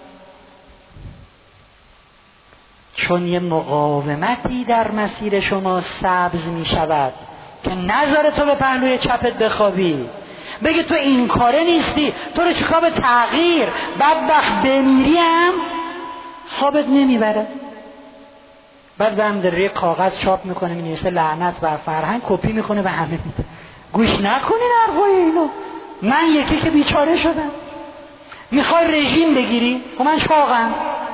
چون یه مقاومتی در مسیر شما سبز میشود که نذاره تو به پهلوی چپت بخوابی. بگه تو این کاره نیستی، تو رو چیکار به تغییر، بدبخت بمیری هم خوابت نمیبره. بعد به هم در روی کاغذ چاپ میکنه، مینویسه لعنت بر فرهنگ، کپی میکنه به همه میده. گوش نکنین حرفای اینو. من یکی که بیچاره شدم. میخوای رژیم بگیری؟ خب من چاقم.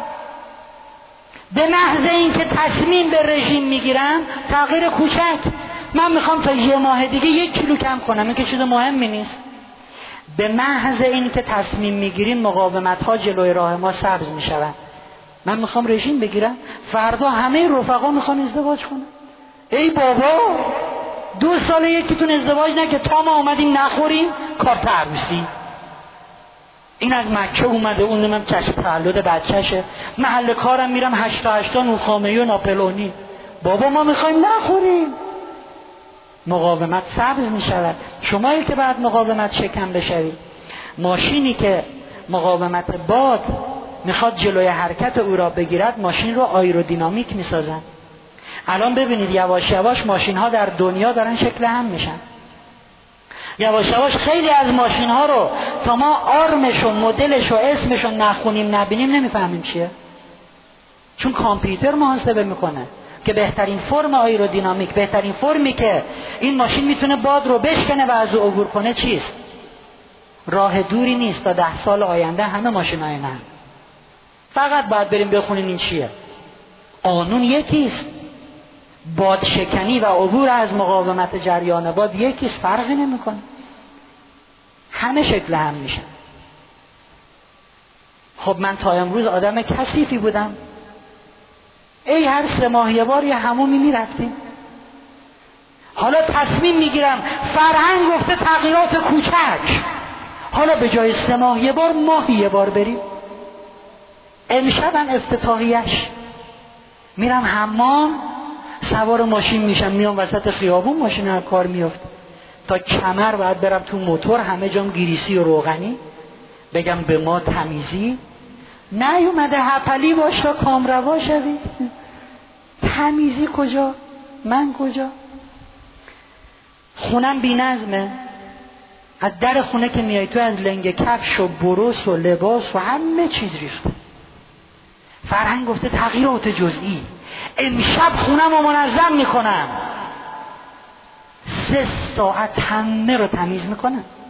به محض اینکه تصمیم به رژیم میگیرم، تغییر کوچک، من میخوام تا یه ماه دیگه یک کیلو کم کنم، این که چیز مهمی نیست. به محض اینکه تصمیم میگیریم مقاومت ها جلوی راه ما سبز میشوند. من میخوام رژیم بگیرم، فردا همه رفقا میخوان ازدواج کنن. ای بابا، دو ساله یکیتون ازدواج نکرد، تا ما اومدیم نخوریم کارت عروسی. این از مکه اومده، اون نمیم چشم تولد بچهشه. محل کارم میرم هشتا هشتا نوخامه‌ای و ناپلونی. بابا ما میخوایم نخوریم. مقاومت سبز میشود. شمایی که بعد مقاومت شکم بشوید، ماشینی که مقاومت باد میخواد جلوی حرکت او را بگیرد، ماشین رو آیرودینامیک میسازن. الان ببینید یواش یواش ماشین ها در دنیا دارن شکل هم میشن. یواش یواش خیلی از ماشین ها رو تا ما آرمش و مدلش و اسمش رو نخونیم نبینیم نمیفهمیم چیه. چون کامپیوتر محاسبه میکنه که بهترین فرم آیرودینامیک، بهترین فرمی که این ماشین میتونه باد رو بشکنه و از او عبور کنه چیست. راه دوری نیست، تا ده سال آینده همه ماشین های نه. فقط باید بریم بخونیم این چیه. قانون یکیست. باد شکنی و عبور از مقاومت جریان باد یکیست، فرقی نمیکنه. همه شکل هم میشن. خب من تا امروز آدم کثیفی بودم. ای هر سه ماه یه بار یه حمومی میرفتیم. حالا تصمیم میگیرم، فرهنگ گفته تغییرات کوچک، حالا به جای سه ماه یه بار ماهی یه بار بریم. امشبم افتتاحیش میرم حمام، سوار ماشین میشم، میام وسط خیابون، ماشین هر کار میفته. تا کمر باید برم تو موتور، همه جام گریسی و روغنی، بگم به ما تمیزی نیومده، هپلی باش تا کامروا شوید. تمیزی کجا؟ من کجا؟ خونم بی نظمه. از در خونه که میای تو، از لنگ کفش و بروس و لباس و همه چیز ریخته. فرهنگ گفته تغییرات جزئی. امشب خونم رو منظم میکنم، سه ساعت همه رو تمیز میکنم.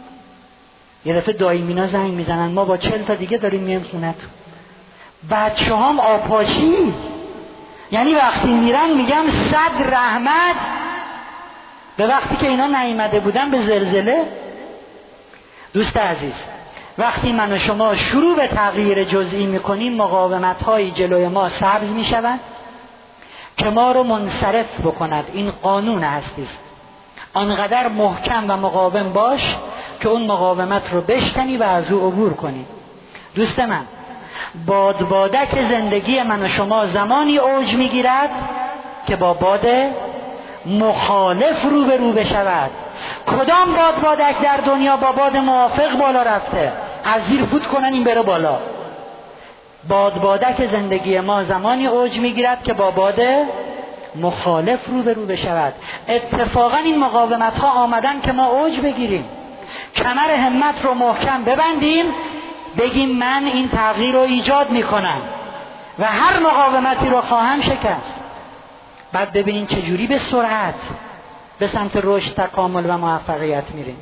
یه دفعه دایمینا زنگ میزنن ما با چل تا دیگه داریم میایم خونتون. بچه هم آپاشی، یعنی وقتی میرن میگم صد رحمت به وقتی که اینا نیامده بودن به زلزله. دوست عزیز، وقتی من و شما شروع به تغییر جزئی میکنیم مقاومت های جلوی ما سبز میشوند که ما رو منصرف بکند. این قانون هستی است. آنقدر محکم و مقاوم باش که اون مقاومت رو بشکنی و از او عبور کنی. دوست من، بادبادک زندگی من و شما زمانی اوج میگیرد که با باد مخالف رو به رو بشود. کدام بادبادک در دنیا با باد موافق بالا رفته؟ از زیر فوت کنن این بره بالا. بادبادک زندگی ما زمانی اوج میگیرد که با باد مخالف رو به رو بشود. اتفاقا این مقاومت ها آمدن که ما اوج بگیریم، کمر همت رو محکم ببندیم، بگیم من این تغییر رو ایجاد میکنم و هر مقاومتی رو خواهم شکست. بعد ببینین چجوری به سرعت به سمت رشد، تکامل و موفقیت میریم.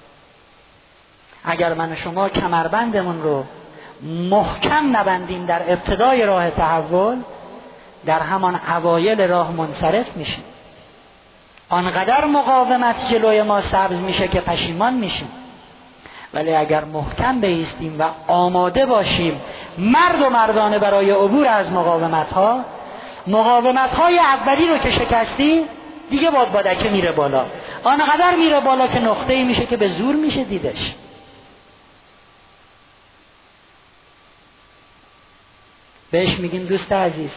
اگر من و شما کمربندمون رو محکم نبندیم در ابتدای راه تحول، در همان اوایل راه منصرف میشیم. آنقدر مقاومت جلوی ما سبز میشه که پشیمان میشیم. ولی اگر محکم بایستیم و آماده باشیم مرد و مردانه برای عبور از مقاومت ها، مقاومت های اولی رو که شکستی دیگه بادبادکه میره بالا. آنقدر میره بالا که نقطه‌ای میشه که به زور میشه دیدش. بهش میگیم دوست عزیز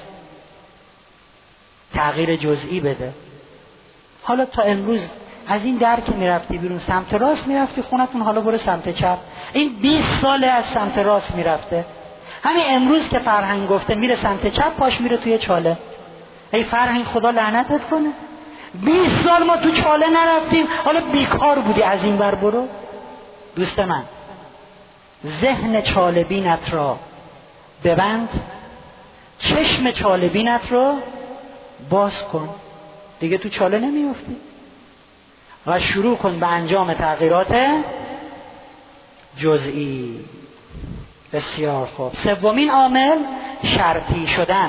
تغییر جزئی بده. حالا تا امروز از این در که میرفتی بیرون سمت راست میرفتی خونتون، حالا برو سمت چپ. این بیست ساله از سمت راست میرفته. همین امروز که فرهنگ گفته میره سمت چپ، پاش میره توی چاله. ای فرهنگ خدا لعنتت کنه، بیست سال ما تو چاله نرفتیم، حالا بیکار بودی از این ور برو. دوست من، ذهن چاله بینت را ببند، چشم چاله بینت رو باز کن، دیگه تو چاله نمیافتی و شروع کن به انجام تغییرات جزئی. بسیار خوب. سومین عامل شرطی شدن.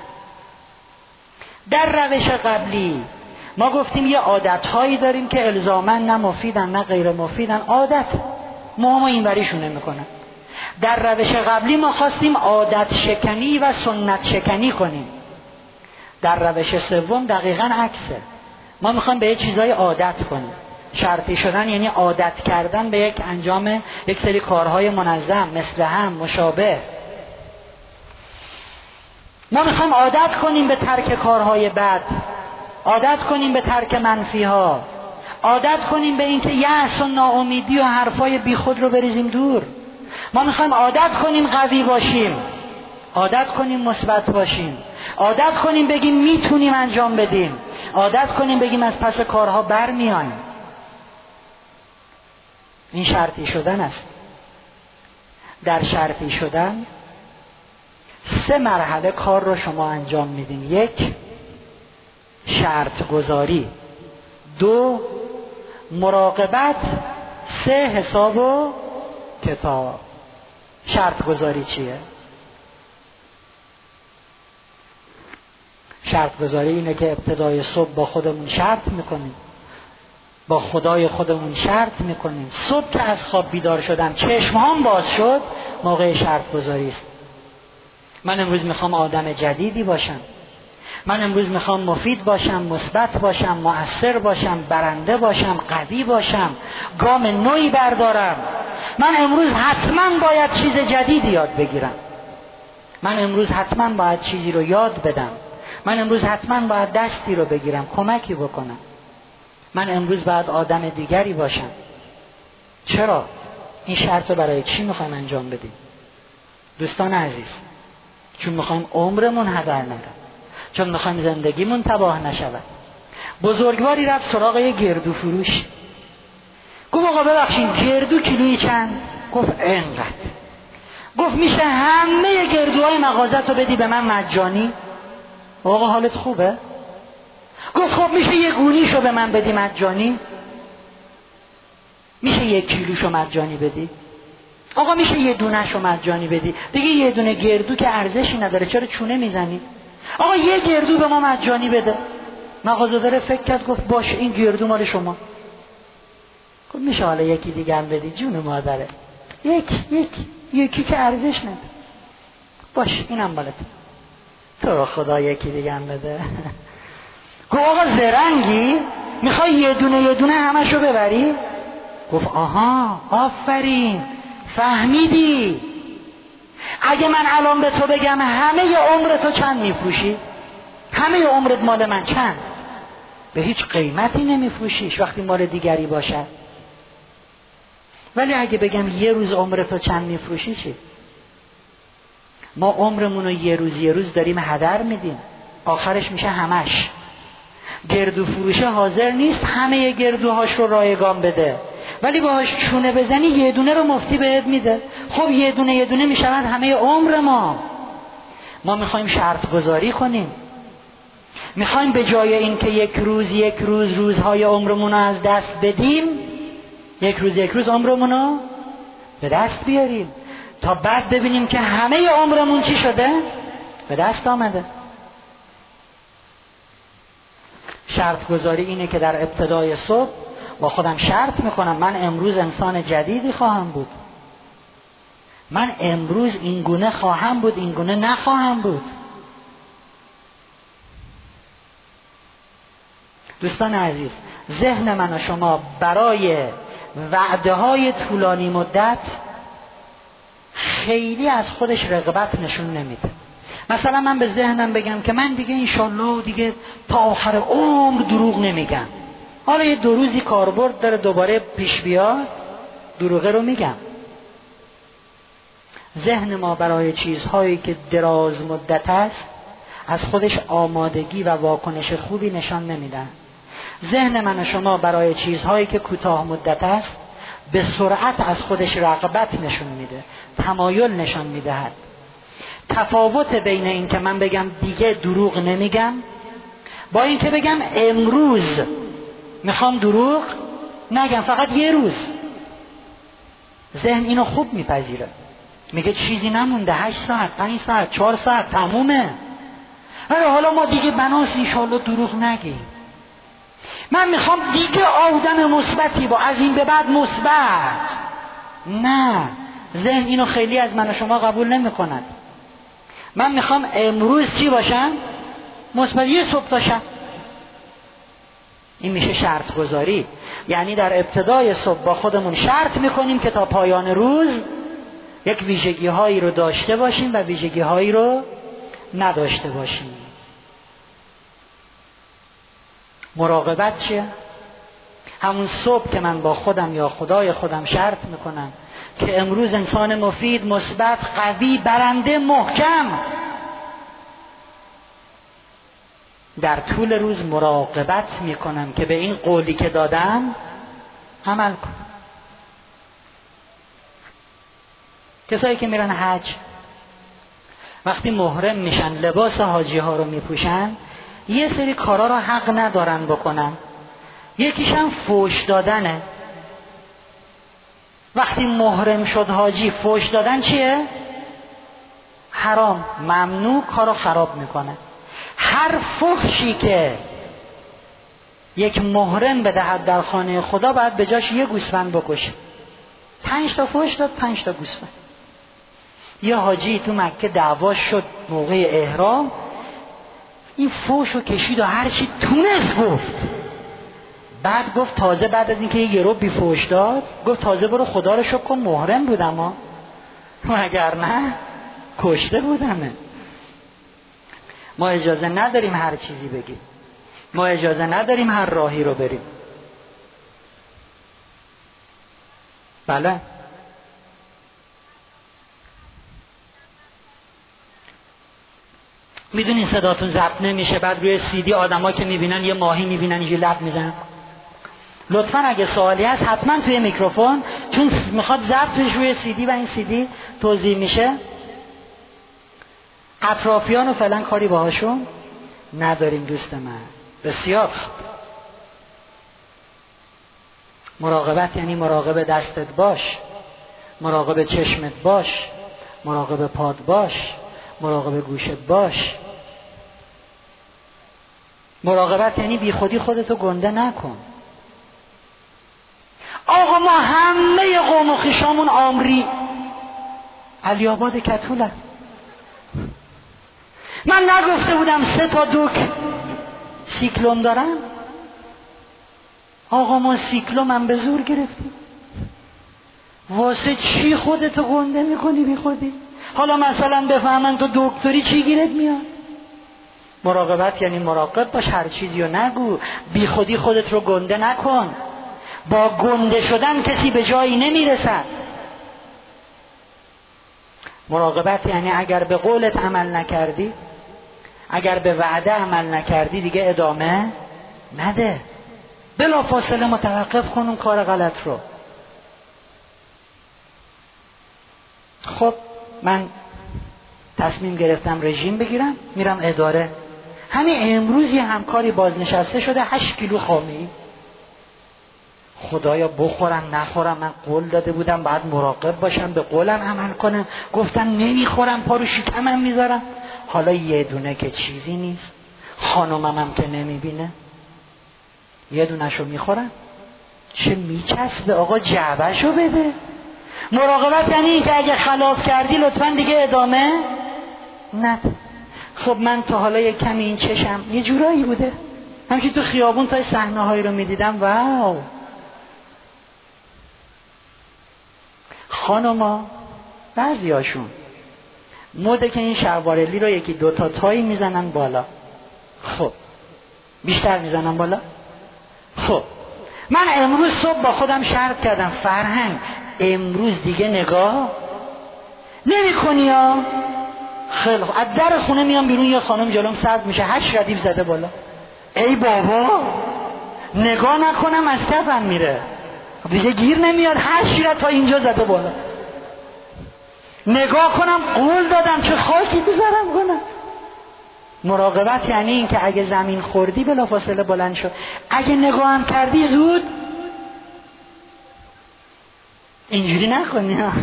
در روش قبلی ما گفتیم یه عادتهایی داریم که الزاماً نه مفیدن نه غیر مفیدن، عادت مهم این وریشون نمیکنن. در روش قبلی ما خواستیم عادت شکنی و سنت شکنی کنیم. در روش سوم دقیقاً عکسه. ما میخوایم به یه چیزای عادت کنیم. شرطی شدن یعنی عادت کردن به یک انجام یک سری کارهای منظم مثل هم مشابه. ما میخوایم عادت کنیم به ترک کارهای بد، عادت کنیم به ترک منفی ها، عادت کنیم به اینکه یأس و ناامیدی و حرفای بیخود رو بریزیم دور. ما میخوایم عادت کنیم قوی باشیم، عادت کنیم مثبت باشیم، عادت کنیم بگیم میتونیم انجام بدیم، عادت کنیم بگیم از پس کارها برمیایم. این شرطی شدن است. در شرطی شدن سه مرحله کار رو شما انجام میدین. یک، شرط گذاری. دو، مراقبت. سه، حساب و کتاب. شرط گذاری چیه؟ شرط گذاری اینه که ابتدای صبح با خودمون شرط میکنیم، با خدای خودمون شرط میکنیم. صبح که از خواب بیدار شدم چشمهام باز شد، موقع شرط گذاری است. من امروز میخوام آدم جدیدی باشم، من امروز میخوام مفید باشم، مثبت باشم، مؤثر باشم، برنده باشم، قوی باشم، گام نوعی بردارم. من امروز حتما باید چیز جدیدی یاد بگیرم، من امروز حتما باید چیزی رو یاد بدم، من امروز حتما باید دستی رو بگیرم، کمکی بکنم، من امروز باید آدم دیگری باشم. چرا؟ این شرط رو برای چی میخوایم انجام بدیم؟ دوستان عزیز، چون میخوایم عمرمون هدر نره، چون میخوایم زندگیمون تباه نشود. بزرگواری رفت سراغ یه گردو فروش، گفت آقا ببخشید گردو کیلویی چند؟ گفت اینقدر. گفت میشه همه گردوهای مغازت رو بدی به من مجانی؟ آقا حالت خوبه؟ گفت خب میشه یه گونیشو به من بدی مجانی؟ میشه یک کیلوشو مجانی بدی؟ آقا میشه یه دونه شو مجانی بدی؟ دیگه یه دونه گردو که ارزشی نداره، چرا چونه میزنی؟ آقا یه گردو به ما مجانی بده. مغازه‌دار فکر کرد گفت باشه این گردو مال شما. گفت میشه حالا یکی دیگه هم بدی؟ جون مادره، یک یک یکی که ارزش نداره. باشه اینم بالت، تو رو خدا یکی دیگه هم بده. گفت آقا زرنگی میخوای یه دونه یه دونه همشو ببری؟ گفت آها آفرین فهمیدی. اگه من الان به تو بگم همه ی عمر تو چند میفروشی؟ همه ی عمرت مال من چند؟ به هیچ قیمتی نمیفروشیش وقتی مال دیگری باشه. ولی اگه بگم یه روز عمر تو چند میفروشی چی؟ ما عمرمون رو یه روز یه روز داریم هدر میدیم، آخرش میشه همش. گردو فروشه حاضر نیست همه گردوهاش رو رایگان بده، ولی باهاش چونه بزنی یه دونه رو مفتی بهت میده. خب یه دونه یه دونه میشود همه عمر ما. ما میخوایم شرط گذاری کنیم، میخوایم به جای این که یک روز یک روز روزهای عمرمون رو از دست بدیم، یک روز یک روز عمرمون رو به دست بیاریم تا بعد ببینیم که همه عمرمون چی شده؟ به دست آمده. شرط گذاری اینه که در ابتدای صبح با خودم شرط میکنم من امروز انسان جدیدی خواهم بود، من امروز این گونه خواهم بود، این گونه نخواهم بود. دوستان عزیز، ذهن من و شما برای وعده های طولانی مدت خیلی از خودش رغبت نشون نمیده. مثلا من به ذهنم بگم که من دیگه انشالله دیگه تا آخر عمر دروغ نمیگم، حالا یه دو روزی کاربرد داره دوباره پیش بیاد دروغه رو میگم. ذهن ما برای چیزهایی که دراز مدت است از خودش آمادگی و واکنش خوبی نشان نمیدن. ذهن من و شما برای چیزهایی که کوتاه مدت است به سرعت از خودش رغبت نشون میده، تمایل نشان میدهد. تفاوت بین این که من بگم دیگه دروغ نمیگم با این که بگم امروز میخوام دروغ نگم، فقط یه روز. ذهن اینو خوب میپذیره، میگه چیزی نمونده، هشت ساعت، پنج ساعت، چهار ساعت تمومه. ولی حالا ما دیگه بناس انشالله دروغ نگیم. من میخوام دیگه آدم مثبتی با از این به بعد مثبت. نه، ذهن اینو خیلی از من و شما قبول نمیکند. من میخوام امروز چی باشم؟ مثبت، یه صبح تا شب. این میشه شرط گذاری. یعنی در ابتدای صبح با خودمون شرط میکنیم که تا پایان روز یک ویژگی هایی رو داشته باشیم و ویژگی هایی رو نداشته باشیم. مراقبت چیه؟ همون صبح که من با خودم یا خدای خودم شرط میکنم که امروز انسان مفید، مثبت، قوی، برنده، محکم، در طول روز مراقبت میکنم که به این قولی که دادم عمل کنم. کسایی که میرن حج وقتی محرم میشن لباس حاجی ها رو میپوشن، یه سری کارا رو حق ندارن بکنن. یکیش هم فوش دادنه. وقتی محرم شد حاجی، فوش دادن چیه؟ حرام، ممنوع، کارو خراب میکنه. هر فحشی که یک محرم بدهد در خانه خدا باید به جاش یه گوسفند بکشه. پنج تا فحش داد، پنج تا گوسفند. یه حاجی تو مکه دعوا شد موقع احرام، این فحشو کشید و هر چی تونست گفت. بعد گفت تازه بعد از اینکه یه یورو بی فحش داد، گفت تازه برو خدا رو شکر کن محرم بودم ها، اگر نه کشته بودمه. ما اجازه نداریم هر چیزی بگیم، ما اجازه نداریم هر راهی رو بریم. بله میدونین صداتون ضبط نمیشه، بعد روی سی دی آدما که میبینن یه ماهی میبینن یه لب میزنن. لطفا اگه سوالی هست حتما توی میکروفون، چون میخواد ضبطش روی سی دی و این سی دی توضیح میشه. اطرافیان و فعلا کاری باهاشون نداریم دوست من. بسیار مراقبت یعنی مراقب دستت باش، مراقب چشمت باش، مراقب پات باش، مراقب گوشت باش. مراقبت یعنی بی خودی خودتو گنده نکن. آقا ما همه قوم و خویشامون آمری علی آباد کتوله. من نگفته بودم سه تا دوک سیکلوم دارن؟ آقا ما سیکلوم هم به زور گرفتیم. واسه چی خودتو گنده میکنی بی خودی؟ حالا مثلا بفهمن تو دکتری چی گیرت میاد؟ مراقبت یعنی مراقب باش، هر چیزی رو نگو، بی خودی خودت رو گنده نکن. با گنده شدن کسی به جایی نمیرسد. مراقبت یعنی اگر به قولت عمل نکردی، اگر به وعده عمل نکردی، دیگه ادامه نده، بلا فاصله متوقف کن اون کار غلط رو. خب من تصمیم گرفتم رژیم بگیرم، میرم اداره. همین امروز یه همکاری بازنشسته شده هشت کیلو خامه‌ای. خدایا بخورم نخورم، من قول داده بودم بعد مراقب باشم، به قولم عمل کنم، گفتم نمیخورم، پا رو شکمم میذارم. حالا یه دونه که چیزی نیست، خانومم هم که نمیبینه، یه دونه شو میخورم. چه میچسبه آقا، جعبه‌شو بده. مراقبت یعنی این که اگه خلاف کردی لطفاً دیگه ادامه نده. خب من تا حالا یه کمی این چشم یه جورایی بوده، همچنین تو خیابون تا صحنه هایی رو میدیدم، واو. خانوما بعضی هاشون موده که این شلوارلی رو یکی دوتا تایی میزنن بالا. خب بیشتر میزنن بالا. خب من امروز صبح با خودم شرط کردم فرهنگ امروز دیگه نگاه نمی کنی ها. خیلی خوب، از در خونه میام بیرون، یه خانم جلوم سرد میشه، هشت ردیف زده بالا. ای بابا نگاه نکنم از کفم میره دیگه، گیر نمیاد، هشت رد تا اینجا زده بالا. نگاه کنم قول دادم چه خاکی بذارم کنم. مراقبت یعنی این که اگه زمین خوردی بلافاصله بلند شو، اگه نگاه هم کردی زود اینجوری نکنی ها.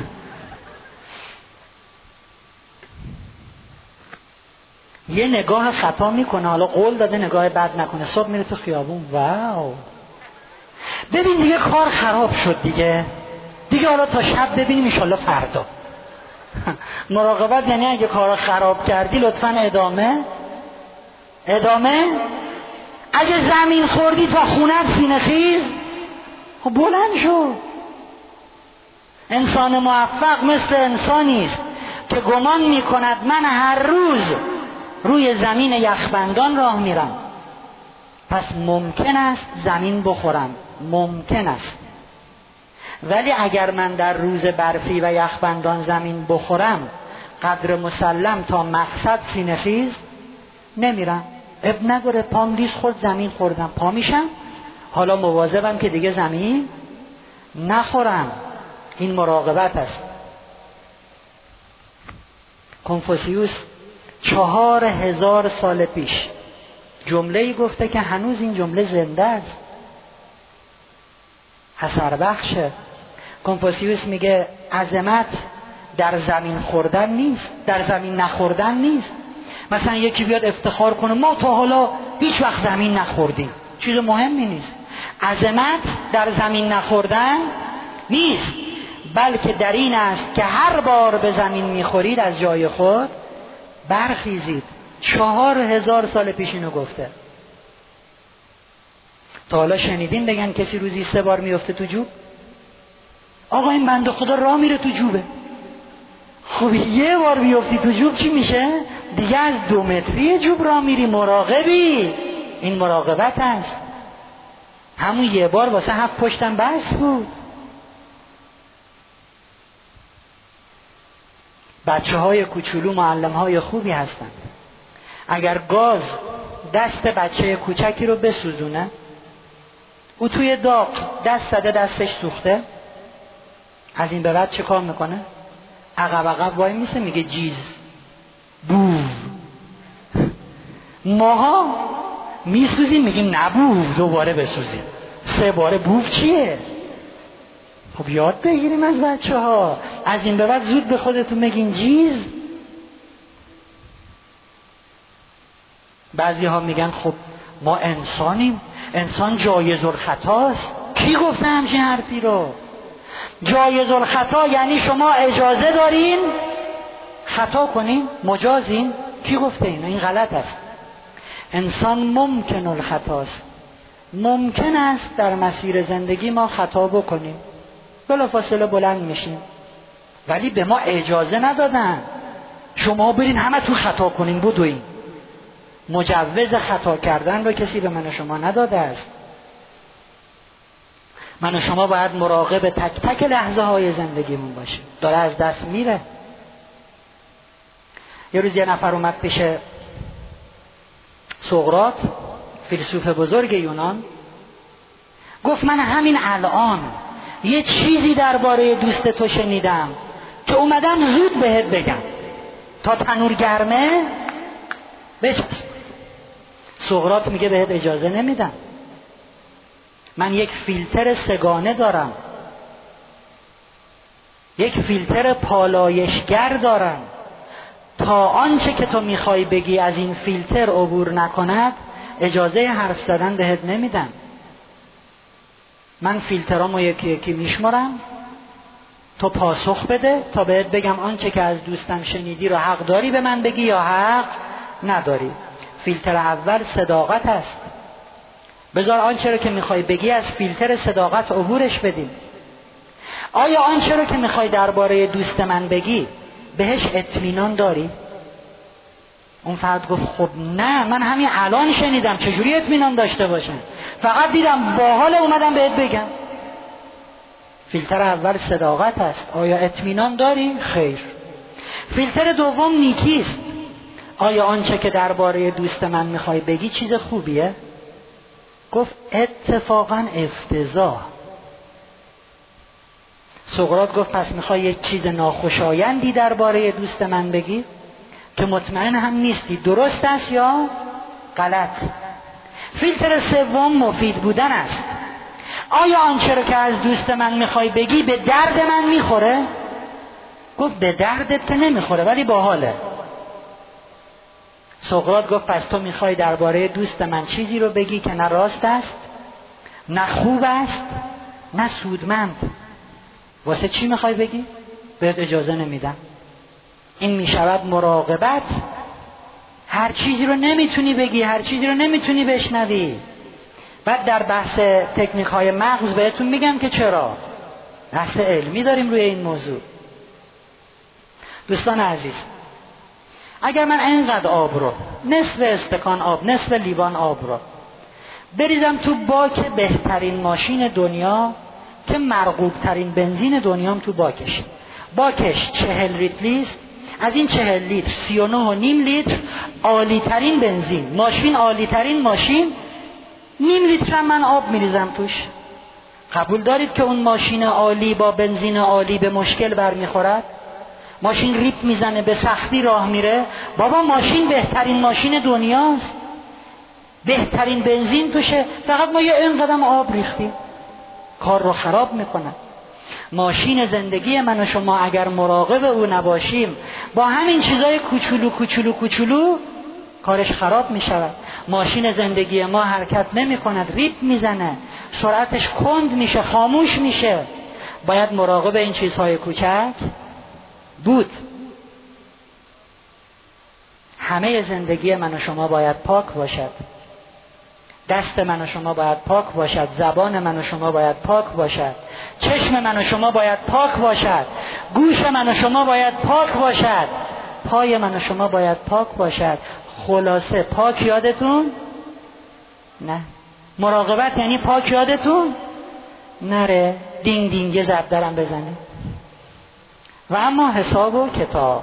یه نگاه خطا میکنه، حالا قول داده نگاه بد نکنه، صبح میره تو خیابون، واو ببین دیگه کار خراب شد دیگه دیگه حالا تا شب ببینیم انشالله فردا. مراقبت یعنی اگه کار خراب کردی لطفاً ادامه ادامه اگه زمین خوردی تا خونت سینه خیز، خب بلند شو. انسان موفق مثل انسانی است که گمان میکند من هر روز روی زمین یخبندان راه میرم، پس ممکن است زمین بخورم، ممکن است، ولی اگر من در روز برفی و یخبندان زمین بخورم قدر مسلم تا مقصد سینه خیز نمیرم. اب نداره، پام ریز خورد زمین خوردم، پا میشم، حالا مواظبم که دیگه زمین نخورم. این مراقبت است. کنفوسیوس چهار هزار سال پیش جمله‌ای گفته که هنوز این جمله زنده است، اثر بخشه. کنفوسیوس میگه عظمت در زمین خوردن نیست، در زمین نخوردن نیست. مثلا یکی بیاد افتخار کنه ما تا حالا هیچ وقت زمین نخوردیم، چیز مهمی نیست. عظمت در زمین نخوردن نیست، بلکه در این است که هر بار به زمین میخورید از جای خود برخیزید. چهار هزار سال پیش اینو گفته. تا حالا شنیدین بگن کسی روزی سه بار میفته تو جوب؟ آقا این بنده خدا راه میره تو جوبه. خب یه بار بیفتی تو جوب چی میشه؟ دیگه از دو متری جوب راه میری، مراقبی. این مراقبت است. همون یه بار واسه هفت پشتم بس بود. بچه های کوچولو معلم های خوبی هستن. اگر گاز دست بچه کوچکی رو بسوزونه، او توی داغ دست زده دستش سوخته، از این به بعد چه کار میکنه؟ عقب عقب وای میسه میگه جیز بو. ماها میسوزیم میگیم نبو، دوباره بسوزیم، سه باره بوف چیه؟ خب یاد بگیریم از بچه ها. از این به بعد زود به خودتون بگین جیز. بعضی ها میگن خب ما انسانیم، انسان جایز الخطاست. کی گفته همچین حرفی رو؟ جایز الخطا یعنی شما اجازه دارین خطا کنین، مجازین. کی گفته اینو؟ این غلط است. انسان ممکن الخطاست، ممکن است در مسیر زندگی ما خطا بکنیم، بلافاصله بلند میشیم، ولی به ما اجازه ندادن شما برین همه تو خطا کنین بدوین. مجوز خطا کردن رو کسی به من و شما نداده است. من و شما باید مراقب تک تک لحظه های زندگیمون باشیم. داره از دست میره. یه روز یه نفر اومد پیش سقراط، فیلسوف بزرگ یونان، گفت من همین الان یه چیزی درباره دوست تو شنیدم که اومدم زود بهت بگم، تا تنور گرمه بچسب. سقراط میگه بهت اجازه نمیدم، من یک فیلتر سگانه دارم، یک فیلتر پالایشگر دارم، تا آنچه که تو میخوای بگی از این فیلتر عبور نکند اجازه حرف زدن بهت نمیدم. من فیلترامو یکی یکی میشمارم، تو پاسخ بده تا بهت بگم آنچه که از دوستم شنیدی رو حق داری به من بگی یا حق نداری. فیلتر اول صداقت است. بذار آنچه رو که میخوای بگی از فیلتر صداقت عبورش بدیم. آیا آنچه رو که میخوای درباره دوست من بگی بهش اطمینان داری؟ اون فرد گفت خب نه، من همین الان شنیدم، چجوری اطمینان داشته باشم؟ فقط دیدم باحال اومدم بهت بگم. فیلتر اول صداقت است. آیا اطمینان داری؟ خیر. فیلتر دوم نیکیست. آیا آنچه که درباره دوست من میخوای بگی چیز خوبیه؟ گفت اتفاقا افتضاح. سقراط گفت پس میخوای یک چیز ناخوشایندی درباره دوست من بگی که مطمئن هم نیستی درست است یا غلط. فیلتر سوم مفید بودن است. آیا آنچه رو که از دوست من میخوای بگی به درد من میخوره؟ گفت به دردت که نمیخوره ولی باحاله. سقراط گفت پس تو میخوای درباره دوست من چیزی رو بگی که نه راست است، نه خوب است، نه سودمند. واسه چی میخوای بگی؟ بهت اجازه نمیدم. این میشود مراقبت. هر چیزی رو نمیتونی بگی، هر چیزی رو نمیتونی بشنوی. بعد در بحث تکنیک های مغز بهتون میگم که چرا. بحث علمی داریم روی این موضوع. دوستان عزیز، اگر من اینقدر آب رو، نصف استکان آب، نصف لیوان آب رو بریزم تو باک بهترین ماشین دنیا که مرغوب ترین بنزین دنیام تو باکش، باکش چهل لیتری است، از این چهل لیتر سی و نه و نیم لیتر عالی ترین بنزین، ماشین عالی ترین ماشین، نیم لیتر هم من آب میریزم توش. قبول دارید که اون ماشین عالی با بنزین عالی به مشکل برمیخورد؟ ماشین ریپ میزنه، به سختی راه میره. بابا ماشین بهترین ماشین دنیاست، بهترین بنزین توشه، فقط ما یه اینقدر آب ریختیم، کار رو خراب میکنه. ماشین زندگی من و شما اگر مراقب او نباشیم با همین چیزای کوچولو کوچولو کوچولو کارش خراب میشود. ماشین زندگی ما حرکت نمی کند، ریپ میزنه، سرعتش کند میشه، خاموش میشه. باید مراقب این چیزهای کوچک بود. همه زندگی من و شما باید پاک باشد. دست من و شما باید پاک باشد، زبان من و شما باید پاک باشد، چشم من و شما باید پاک باشد، گوش من و شما باید پاک باشد، پای من و شما باید پاک باشد. خلاصه پاک یادتون نه. مراقبت یعنی پاک یادتون نره. دینگ دینگ ضرب درم بزنه. و اما حساب و کتاب،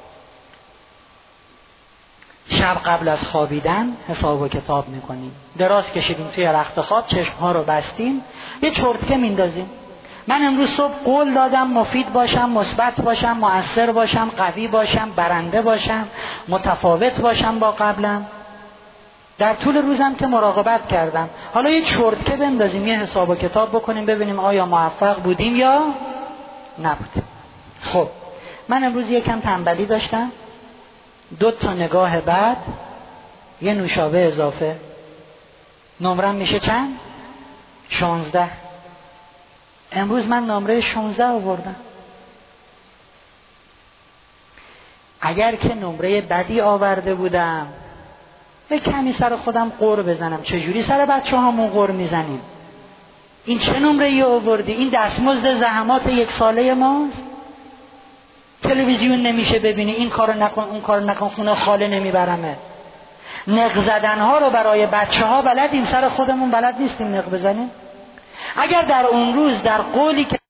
شب قبل از خوابیدن حساب و کتاب میکنیم. دراز کشیدیم توی رخت خواب، چشمها رو بستیم، یه چرتکه میندازیم. من امروز صبح قول دادم مفید باشم، مثبت باشم، مؤثر باشم، قوی باشم، برنده باشم، متفاوت باشم با قبلم. در طول روزم که مراقبت کردم. حالا یه چرتکه بندازیم، یه حساب و کتاب بکنیم ببینیم آیا موفق بودیم یا نبودیم. خب من امروز یکم تنبلی داشتم، دو تا نگاه بعد، یه نوشابه اضافه، نمرم میشه چند؟ شانزده. امروز من نمره شانزده آوردم. اگر که نمره بدی آورده بودم به کمی سر خودم قور بزنم. چجوری سر بچه هامون قور میزنیم؟ این چه نمره ای آوردی؟ این دستمزد زحمات یک ساله ماست؟ تلویزیون نمیشه ببینی، این کارو نکن اون کارو نکن، خونه خاله نمیبرمه. نق زدن ها رو برای بچه ها بلدیم، سر خودمون بلد نیستیم نق بزنیم. اگر در اون روز در قولی که